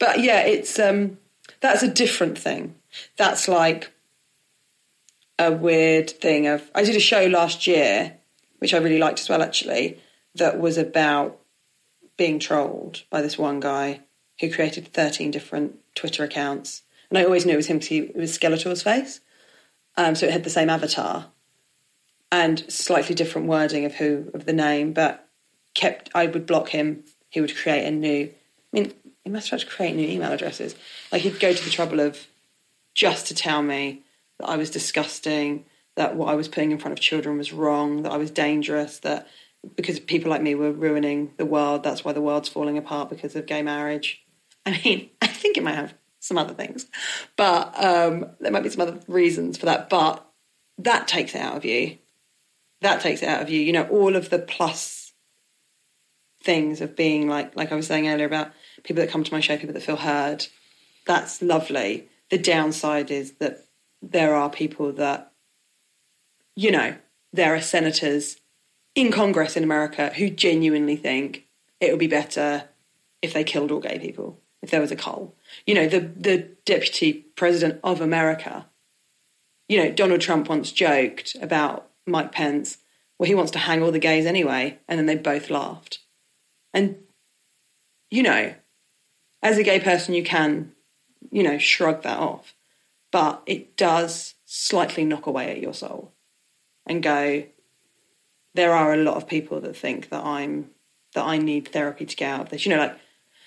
But yeah, it's that's a different thing. That's like a weird thing of... I did a show last year, which I really liked as well, actually, that was about being trolled by this one guy who created 13 different Twitter accounts. And I always knew it was him because it was Skeletor's face. So it had the same avatar and slightly different wording of the name, but I would block him. He would create a new... I mean, he must have had to create new email addresses. Like, he'd go to the trouble of just to tell me that I was disgusting, that what I was putting in front of children was wrong, that I was dangerous, that because people like me were ruining the world, that's why the world's falling apart because of gay marriage. I mean, I think it might have some other things, but there might be some other reasons for that, but that takes it out of you. That takes it out of you. You know, all of the plus things of being like I was saying earlier about people that come to my show, people that feel heard. That's lovely. The downside is that there are people that, you know, there are senators in Congress in America who genuinely think it would be better if they killed all gay people, if there was a cull. You know, the deputy president of America, you know, Donald Trump once joked about Mike Pence, well, he wants to hang all the gays anyway, and then they both laughed. And, you know, as a gay person, you can, you know, shrug that off. But it does slightly knock away at your soul and go, there are a lot of people that think that I need therapy to get out of this. You know, like,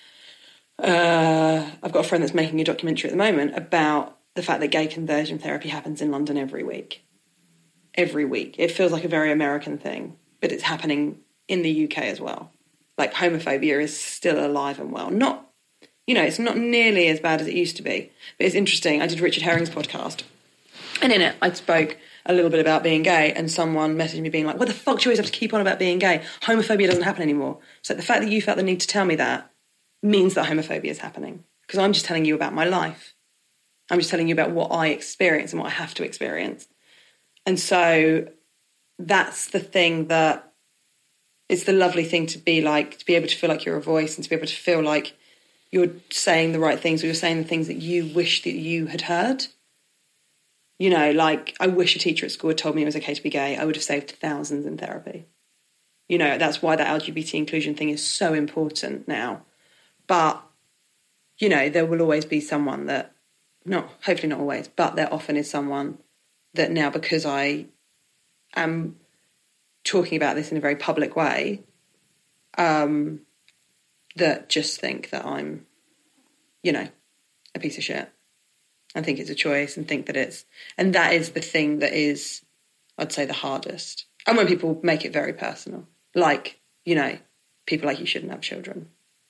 I've got a friend that's making a documentary at the moment about the fact that gay conversion therapy happens in London every week. Every week. It feels like a very American thing, but it's happening in the UK as well. Like, homophobia is still alive and well. Not, you know, it's not nearly as bad as it used to be. But it's interesting. I did Richard Herring's podcast, and in it I spoke a little bit about being gay, and someone messaged me being like, what the fuck do you always have to keep on about being gay? Homophobia doesn't happen anymore. So the fact that you felt the need to tell me that means that homophobia is happening. Because I'm just telling you about my life. I'm just telling you about what I experience and what I have to experience. And so that's the thing that it's the lovely thing to be like, to be able to feel like you're a voice and to be able to feel like you're saying the right things or you're saying the things that you wish that you had heard. You know, like, I wish a teacher at school had told me it was okay to be gay. I would have saved thousands in therapy. You know, that's why that LGBT inclusion thing is so important now. But, you know, there will always be someone that, hopefully not always, but there often is someone that now, because I am talking about this in a very public way, that just think that I'm, you know, a piece of shit and think it's a choice and think that and that is the thing that is, I'd say, the hardest. And when people make it very personal, like, you know, people like, you shouldn't have children.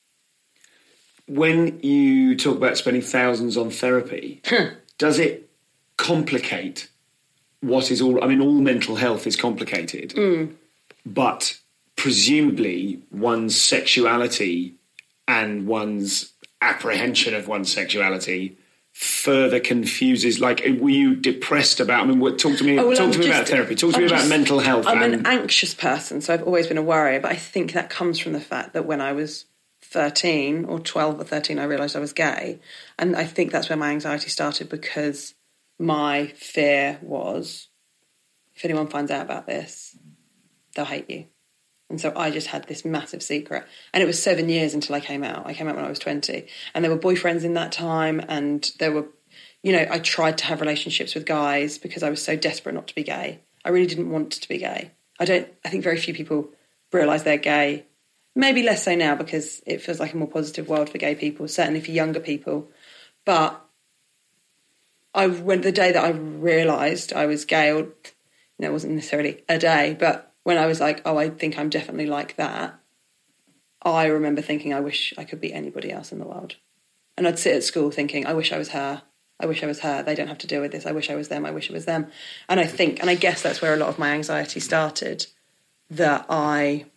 When you talk about spending thousands on therapy, does it complicate what is all... I mean, all mental health is complicated, but presumably one's sexuality and one's apprehension of one's sexuality further confuses. Like, were you depressed about... I mean, talk to me about therapy. Talk to me about mental health. I'm an anxious person, so I've always been a worrier, but I think that comes from the fact that when I was 13 or 12 or 13, I realised I was gay. And I think that's where my anxiety started, because my fear was, if anyone finds out about this, they'll hate you. And so I just had this massive secret. And it was 7 years until I came out. I came out when I was 20. And there were boyfriends in that time. And there were, you know, I tried to have relationships with guys because I was so desperate not to be gay. I really didn't want to be gay. I think very few people realise they're gay. Maybe less so now because it feels like a more positive world for gay people, certainly for younger people. But when the day that I realised I was gay, or, you know, it wasn't necessarily a day, but when I was like, oh, I think I'm definitely like that, I remember thinking, I wish I could be anybody else in the world. And I'd sit at school thinking, I wish I was her. I wish I was her. They don't have to deal with this. I wish I was them. I wish it was them. And I guess that's where a lot of my anxiety started, that I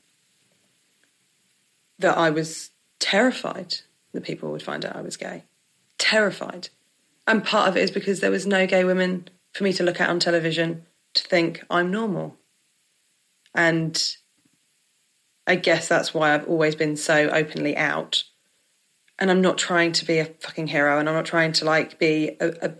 was terrified that people would find out I was gay. Terrified. And part of it is because there was no gay women for me to look at on television to think I'm normal. And I guess that's why I've always been so openly out And I'm not trying to be a fucking hero, and I'm not trying to like be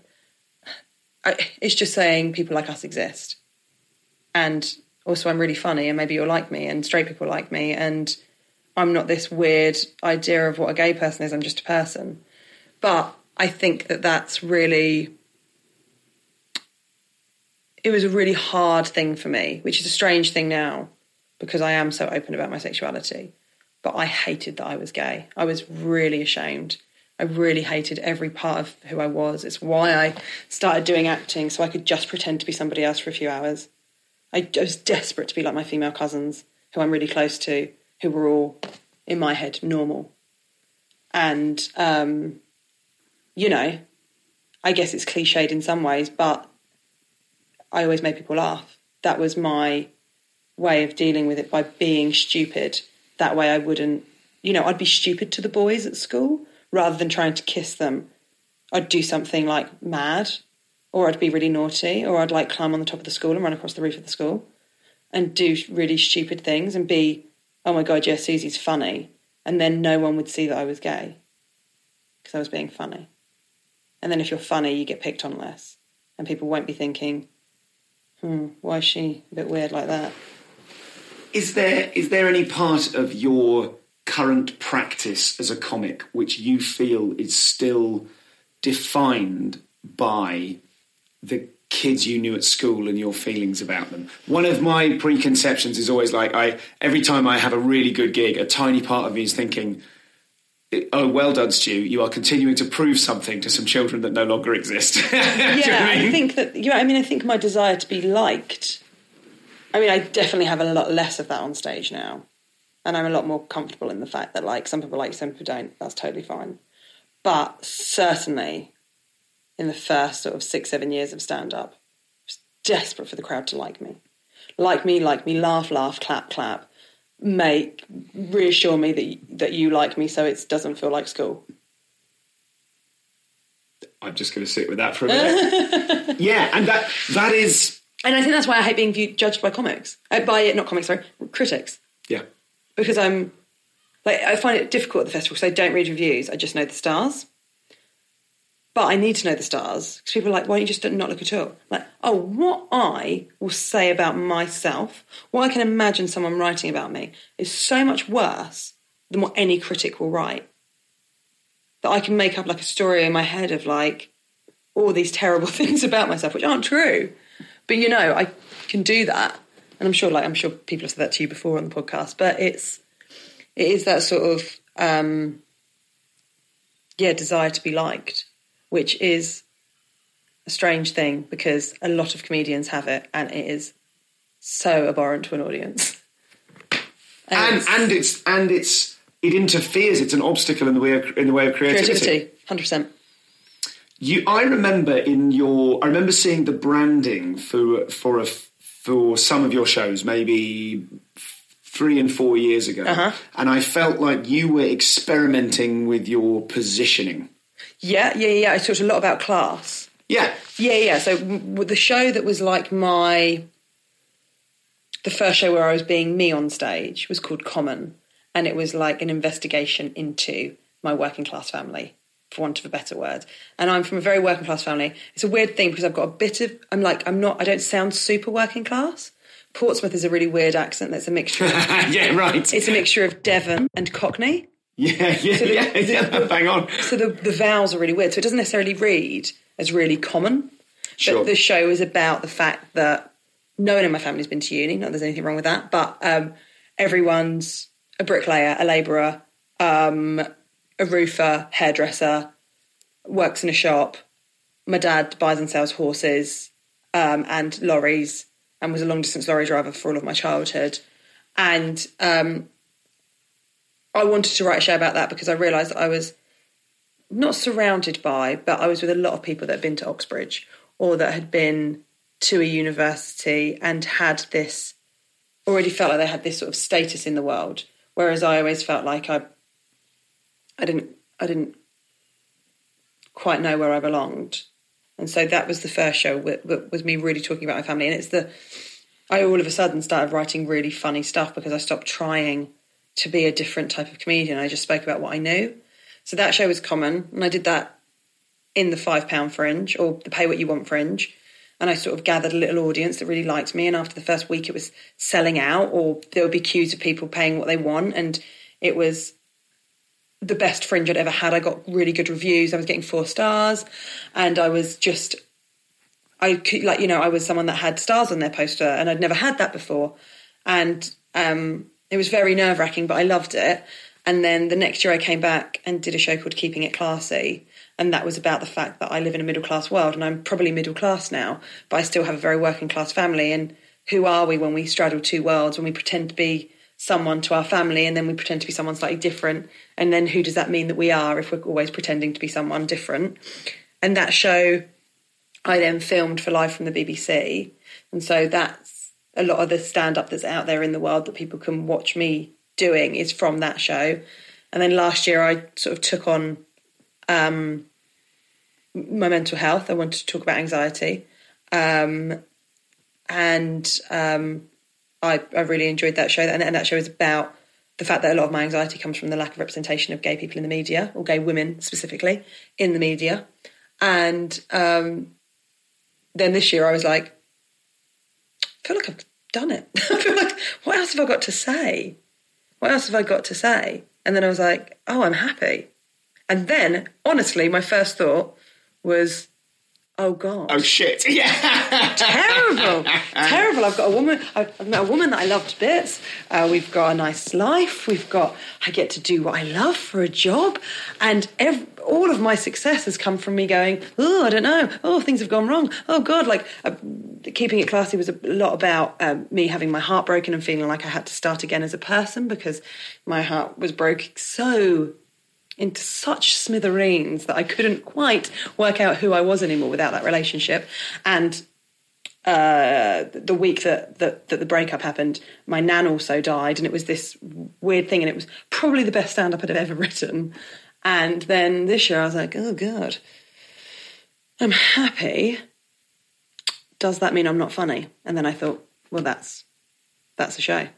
it's just saying people like us exist. And also I'm really funny, and maybe you'll like me, and straight people like me, and I'm not this weird idea of what a gay person is. I'm just a person. But I think that that's really... It was a really hard thing for me, which is a strange thing now because I am so open about my sexuality. But I hated that I was gay. I was really ashamed. I really hated every part of who I was. It's why I started doing acting, so I could just pretend to be somebody else for a few hours. I was desperate to be like my female cousins, who I'm really close to, who were all, in my head, normal. And, you know, I guess it's cliched in some ways, but I always made people laugh. That was my way of dealing with it, by being stupid. That way I wouldn't, you know, I'd be stupid to the boys at school rather than trying to kiss them. I'd do something like mad, or I'd be really naughty, or I'd like climb on the top of the school and run across the roof of the school and do really stupid things and be, oh my God, yeah, Susie's funny. And then no one would see that I was gay because I was being funny. And then if you're funny, you get picked on less. And people won't be thinking, why is she a bit weird like that? Is there any part of your current practice as a comic which you feel is still defined by the kids you knew at school and your feelings about them? One of my preconceptions is always like, every time I have a really good gig, a tiny part of me is thinking, oh, well done, Stu, you are continuing to prove something to some children that no longer exist. Yeah, I think that, I think my desire to be liked, I definitely have a lot less of that on stage now. And I'm a lot more comfortable in the fact that, like, some people like, some people don't. That's totally fine. But certainly in the first sort of 6-7 years of stand-up, I was desperate for the crowd to like me. Like me, laugh, clap, clap. Reassure me that you like me so it doesn't feel like school. I'm just going to sit with that for a minute. Yeah, and that is... And I think that's why I hate being judged by critics. Yeah. Because I find it difficult at the festival because I don't read reviews. I just know the stars. But I need to know the stars because people are like, why don't you just not look at all? Like, oh, what I will say about myself, what I can imagine someone writing about me is so much worse than what any critic will write. That I can make up like a story in my head of like all these terrible things about myself, which aren't true. But, you know, I can do that. And I'm sure people have said that to you before on the podcast, but it is that sort of, desire to be liked, which is a strange thing because a lot of comedians have it and it is so abhorrent to an audience. It interferes. It's an obstacle in the way of creativity. 100%. I remember seeing the branding for some of your shows, maybe 3 and 4 years ago, and I felt like you were experimenting with your positioning. Yeah. I talked a lot about class. Yeah. So the show that was like the first show where I was being me on stage was called Common, and it was like an investigation into my working class family, for want of a better word. And I'm from a very working class family. It's a weird thing because I've got a bit of, I don't sound super working class. Portsmouth is a really weird accent that's a mixture of, yeah, right. It's a mixture of Devon and Cockney. Bang on. So the vowels are really weird. So it doesn't necessarily read as really common. Sure. But the show is about the fact that no one in my family's been to uni. Not that there's anything wrong with that. But everyone's a bricklayer, a labourer, a roofer, hairdresser, works in a shop. My dad buys and sells horses and lorries and was a long-distance lorry driver for all of my childhood. And I wanted to write a show about that because I realised that I was not surrounded by, but I was with a lot of people that had been to Oxbridge or that had been to a university and already felt like they had this sort of status in the world. Whereas I always felt like I didn't quite know where I belonged. And so that was the first show, was me really talking about my family. And I all of a sudden started writing really funny stuff because I stopped trying to be a different type of comedian. I just spoke about what I knew. So that show was Common, and I did that in the £5 Fringe, or the Pay What You Want Fringe. And I sort of gathered a little audience that really liked me. And after the first week, it was selling out, or there would be queues of people paying what they want. And it was the best Fringe I'd ever had. I got really good reviews. I was getting 4 stars. And I was just, I was someone that had stars on their poster, and I'd never had that before. And it was very nerve-wracking, but I loved it. And then the next year I came back and did a show called Keeping It Classy. And that was about the fact that I live in a middle-class world, and I'm probably middle-class now, but I still have a very working-class family. And who are we when we straddle two worlds, when we pretend to be someone to our family and then we pretend to be someone slightly different? And then who does that mean that we are if we're always pretending to be someone different? And that show I then filmed for Live from the BBC. And so that's a lot of the stand-up that's out there in the world that people can watch me doing is from that show. And then last year I sort of took on my mental health. I wanted to talk about anxiety. I really enjoyed that show. And that show is about the fact that a lot of my anxiety comes from the lack of representation of gay people in the media, or gay women specifically in the media. And then this year I was like, I feel like I've done it. I feel like, what else have I got to say? What else have I got to say? And then I was like, oh, I'm happy. And then, honestly, my first thought was, oh, God. Oh, shit. Yeah. Terrible. Terrible. I've met a woman that I love to bits. We've got a nice life. I get to do what I love for a job. And all of my success has come from me going, oh, I don't know. Oh, things have gone wrong. Oh, God. Keeping It Classy was a lot about me having my heart broken and feeling like I had to start again as a person, because my heart was broken into such smithereens that I couldn't quite work out who I was anymore without that relationship. And the week that the breakup happened, my nan also died, and it was this weird thing, and it was probably the best stand-up I'd have ever written. And then this year I was like, oh, God, I'm happy. Does that mean I'm not funny? And then I thought, well, that's a show.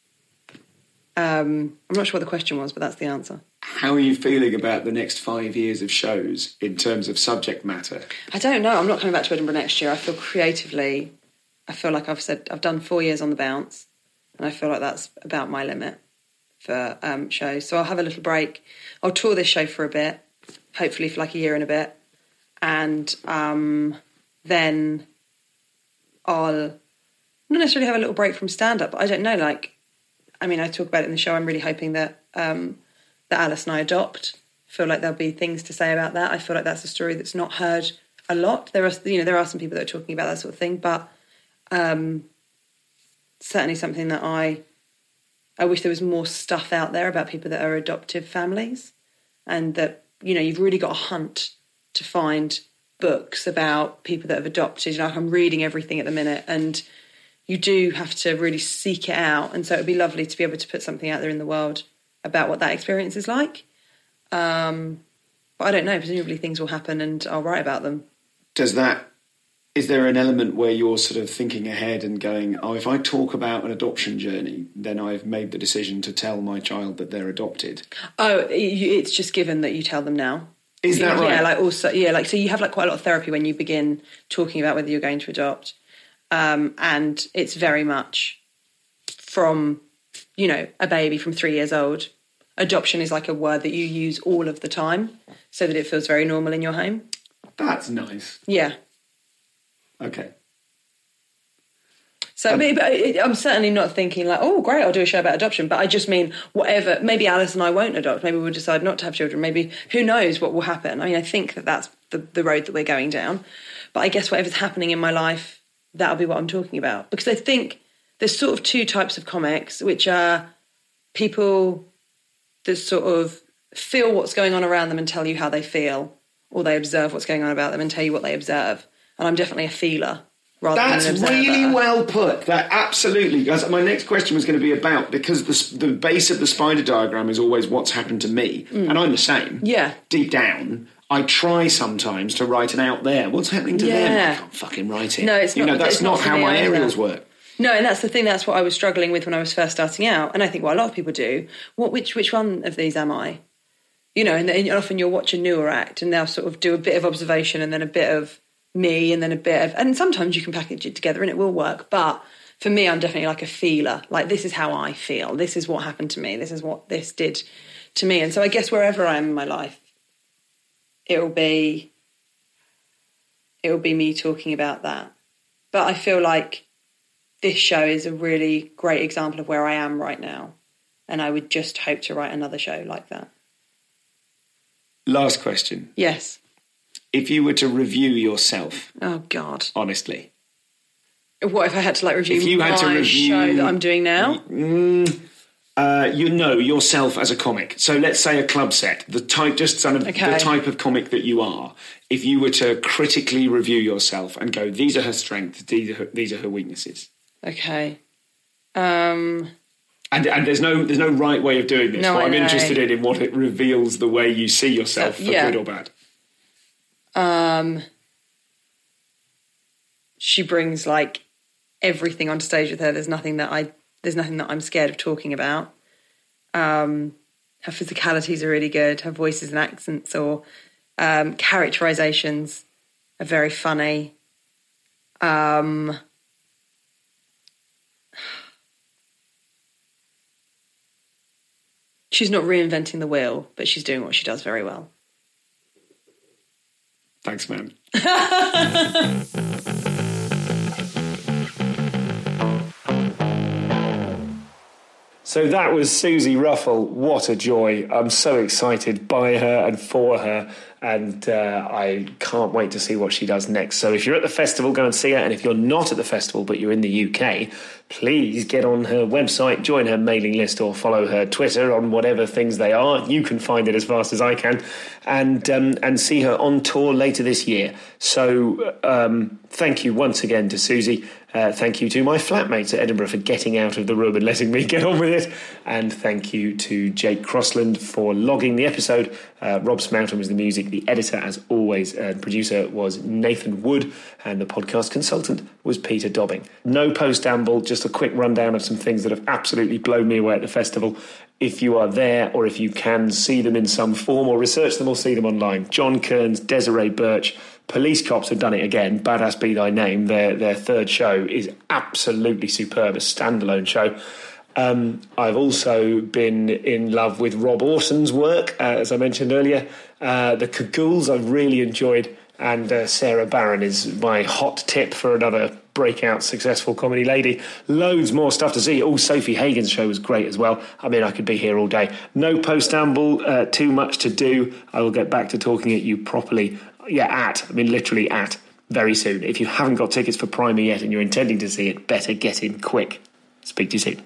I'm not sure what the question was, but that's the answer. How are you feeling about the next 5 years of shows in terms of subject matter? I don't know. I'm not coming back to Edinburgh next year. I feel creatively, like I've done 4 years on the bounce, and I feel like that's about my limit for shows. So I'll have a little break. I'll tour this show for a bit, hopefully for like a year and a bit. And then I'll not necessarily have a little break from stand-up, but I don't know, I talk about it in the show. I'm really hoping that that Alice and I adopt. I feel like there'll be things to say about that. I feel like that's a story that's not heard a lot. There are some people that are talking about that sort of thing, but certainly something that I wish there was more stuff out there about people that are adoptive families, and that, you've really got to hunt to find books about people that have adopted. I'm reading everything at the minute, and you do have to really seek it out. And so it would be lovely to be able to put something out there in the world about what that experience is like. But I don't know, presumably things will happen and I'll write about them. Is there an element where you're sort of thinking ahead and going, oh, if I talk about an adoption journey, then I've made the decision to tell my child that they're adopted? Oh, it's just given that you tell them now. Is that right? So you have quite a lot of therapy when you begin talking about whether you're going to adopt. And it's very much from, a baby from 3 years old. Adoption is like a word that you use all of the time so that it feels very normal in your home. That's nice. Yeah. Okay. So I'm certainly not thinking oh, great, I'll do a show about adoption. But I just mean whatever. Maybe Alice and I won't adopt. Maybe we'll decide not to have children. Maybe, who knows what will happen. I think that that's the road that we're going down. But I guess whatever's happening in my life, that'll be what I'm talking about. Because I think there's sort of two types of comics, which are people that sort of feel what's going on around them and tell you how they feel, or they observe what's going on about them and tell you what they observe. And I'm definitely a feeler rather than an observer. That's really well put. That absolutely. My next question was going to be about, because the base of the spider diagram is always what's happened to me, and I'm the same. Yeah. Deep down, I try sometimes to write an out there. What's happening to them? I can't fucking write it. No, it's not. That's not how my aerials work. No, and that's the thing. That's what I was struggling with when I was first starting out, and I think what a lot of people do. Which one of these am I? you know, and often you'll watch a newer act and they'll sort of do a bit of observation and then a bit of me and then a bit of, and sometimes you can package it together and it will work. But for me, I'm definitely like a feeler. Like, this is how I feel. This is what happened to me. This is what this did to me. And so I guess wherever I am in my life, it will be me talking about that. But I feel like this show is a really great example of where I am right now. And I would just hope to write another show like that. Last question. Yes. If you were to review yourself. Oh, God. Honestly. What if I had to review if you had to review, show that I'm doing now? You know yourself as a comic. So let's say a club set, the type of comic that you are. If you were to critically review yourself and go, these are her strengths, these are her weaknesses. Okay. And there's no right way of doing this. But I'm interested in what it reveals the way you see yourself, for good or bad. She brings everything on stage with her. There's nothing that I'm scared of talking about. Her physicalities are really good. Her voices and accents or characterizations are very funny. She's not reinventing the wheel, but she's doing what she does very well. Thanks, man. So that was Suzi Ruffell. What a joy. I'm so excited by her and for her. And I can't wait to see what she does next. So if you're at the festival, go and see her. And if you're not at the festival, but you're in the UK, please get on her website, join her mailing list or follow her Twitter on whatever things they are. You can find it as fast as I can. And see her on tour later this year. So thank you once again to Suzi. Thank you to my flatmates at Edinburgh for getting out of the room and letting me get on with it. And thank you to Jake Crossland for logging the episode. Rob Smoughton was the music. The editor, as always, and producer was Nathan Wood. And the podcast consultant was Peter Dobbing. No post-amble, just a quick rundown of some things that have absolutely blown me away at the festival. If you are there or if you can see them in some form or research them or see them online. John Kearns, Desiree Birch, Police Cops have done it again. Badass Be Thy Name, their third show, is absolutely superb, a standalone show. I've also been in love with Rob Orton's work, as I mentioned earlier. The Cagoules I've really enjoyed, and Sarah Barron is my hot tip for another breakout successful comedy lady. Loads more stuff to see. Sophie Hagen's show was great as well. I mean, I could be here all day. No post-amble, too much to do. I will get back to talking at you properly. Literally at very soon. If you haven't got tickets for Primer yet and you're intending to see it, better get in quick. Speak to you soon.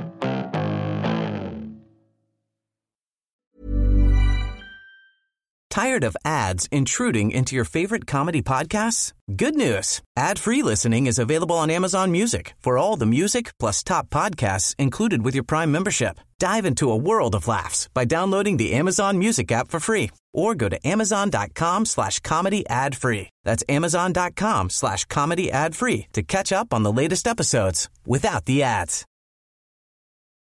Tired of ads intruding into your favorite comedy podcasts? Good news. Ad-free listening is available on Amazon Music for all the music plus top podcasts included with your Prime membership. Dive into a world of laughs by downloading the Amazon Music app for free or go to amazon.com/comedy ad-free. That's amazon.com/comedy ad-free to catch up on the latest episodes without the ads.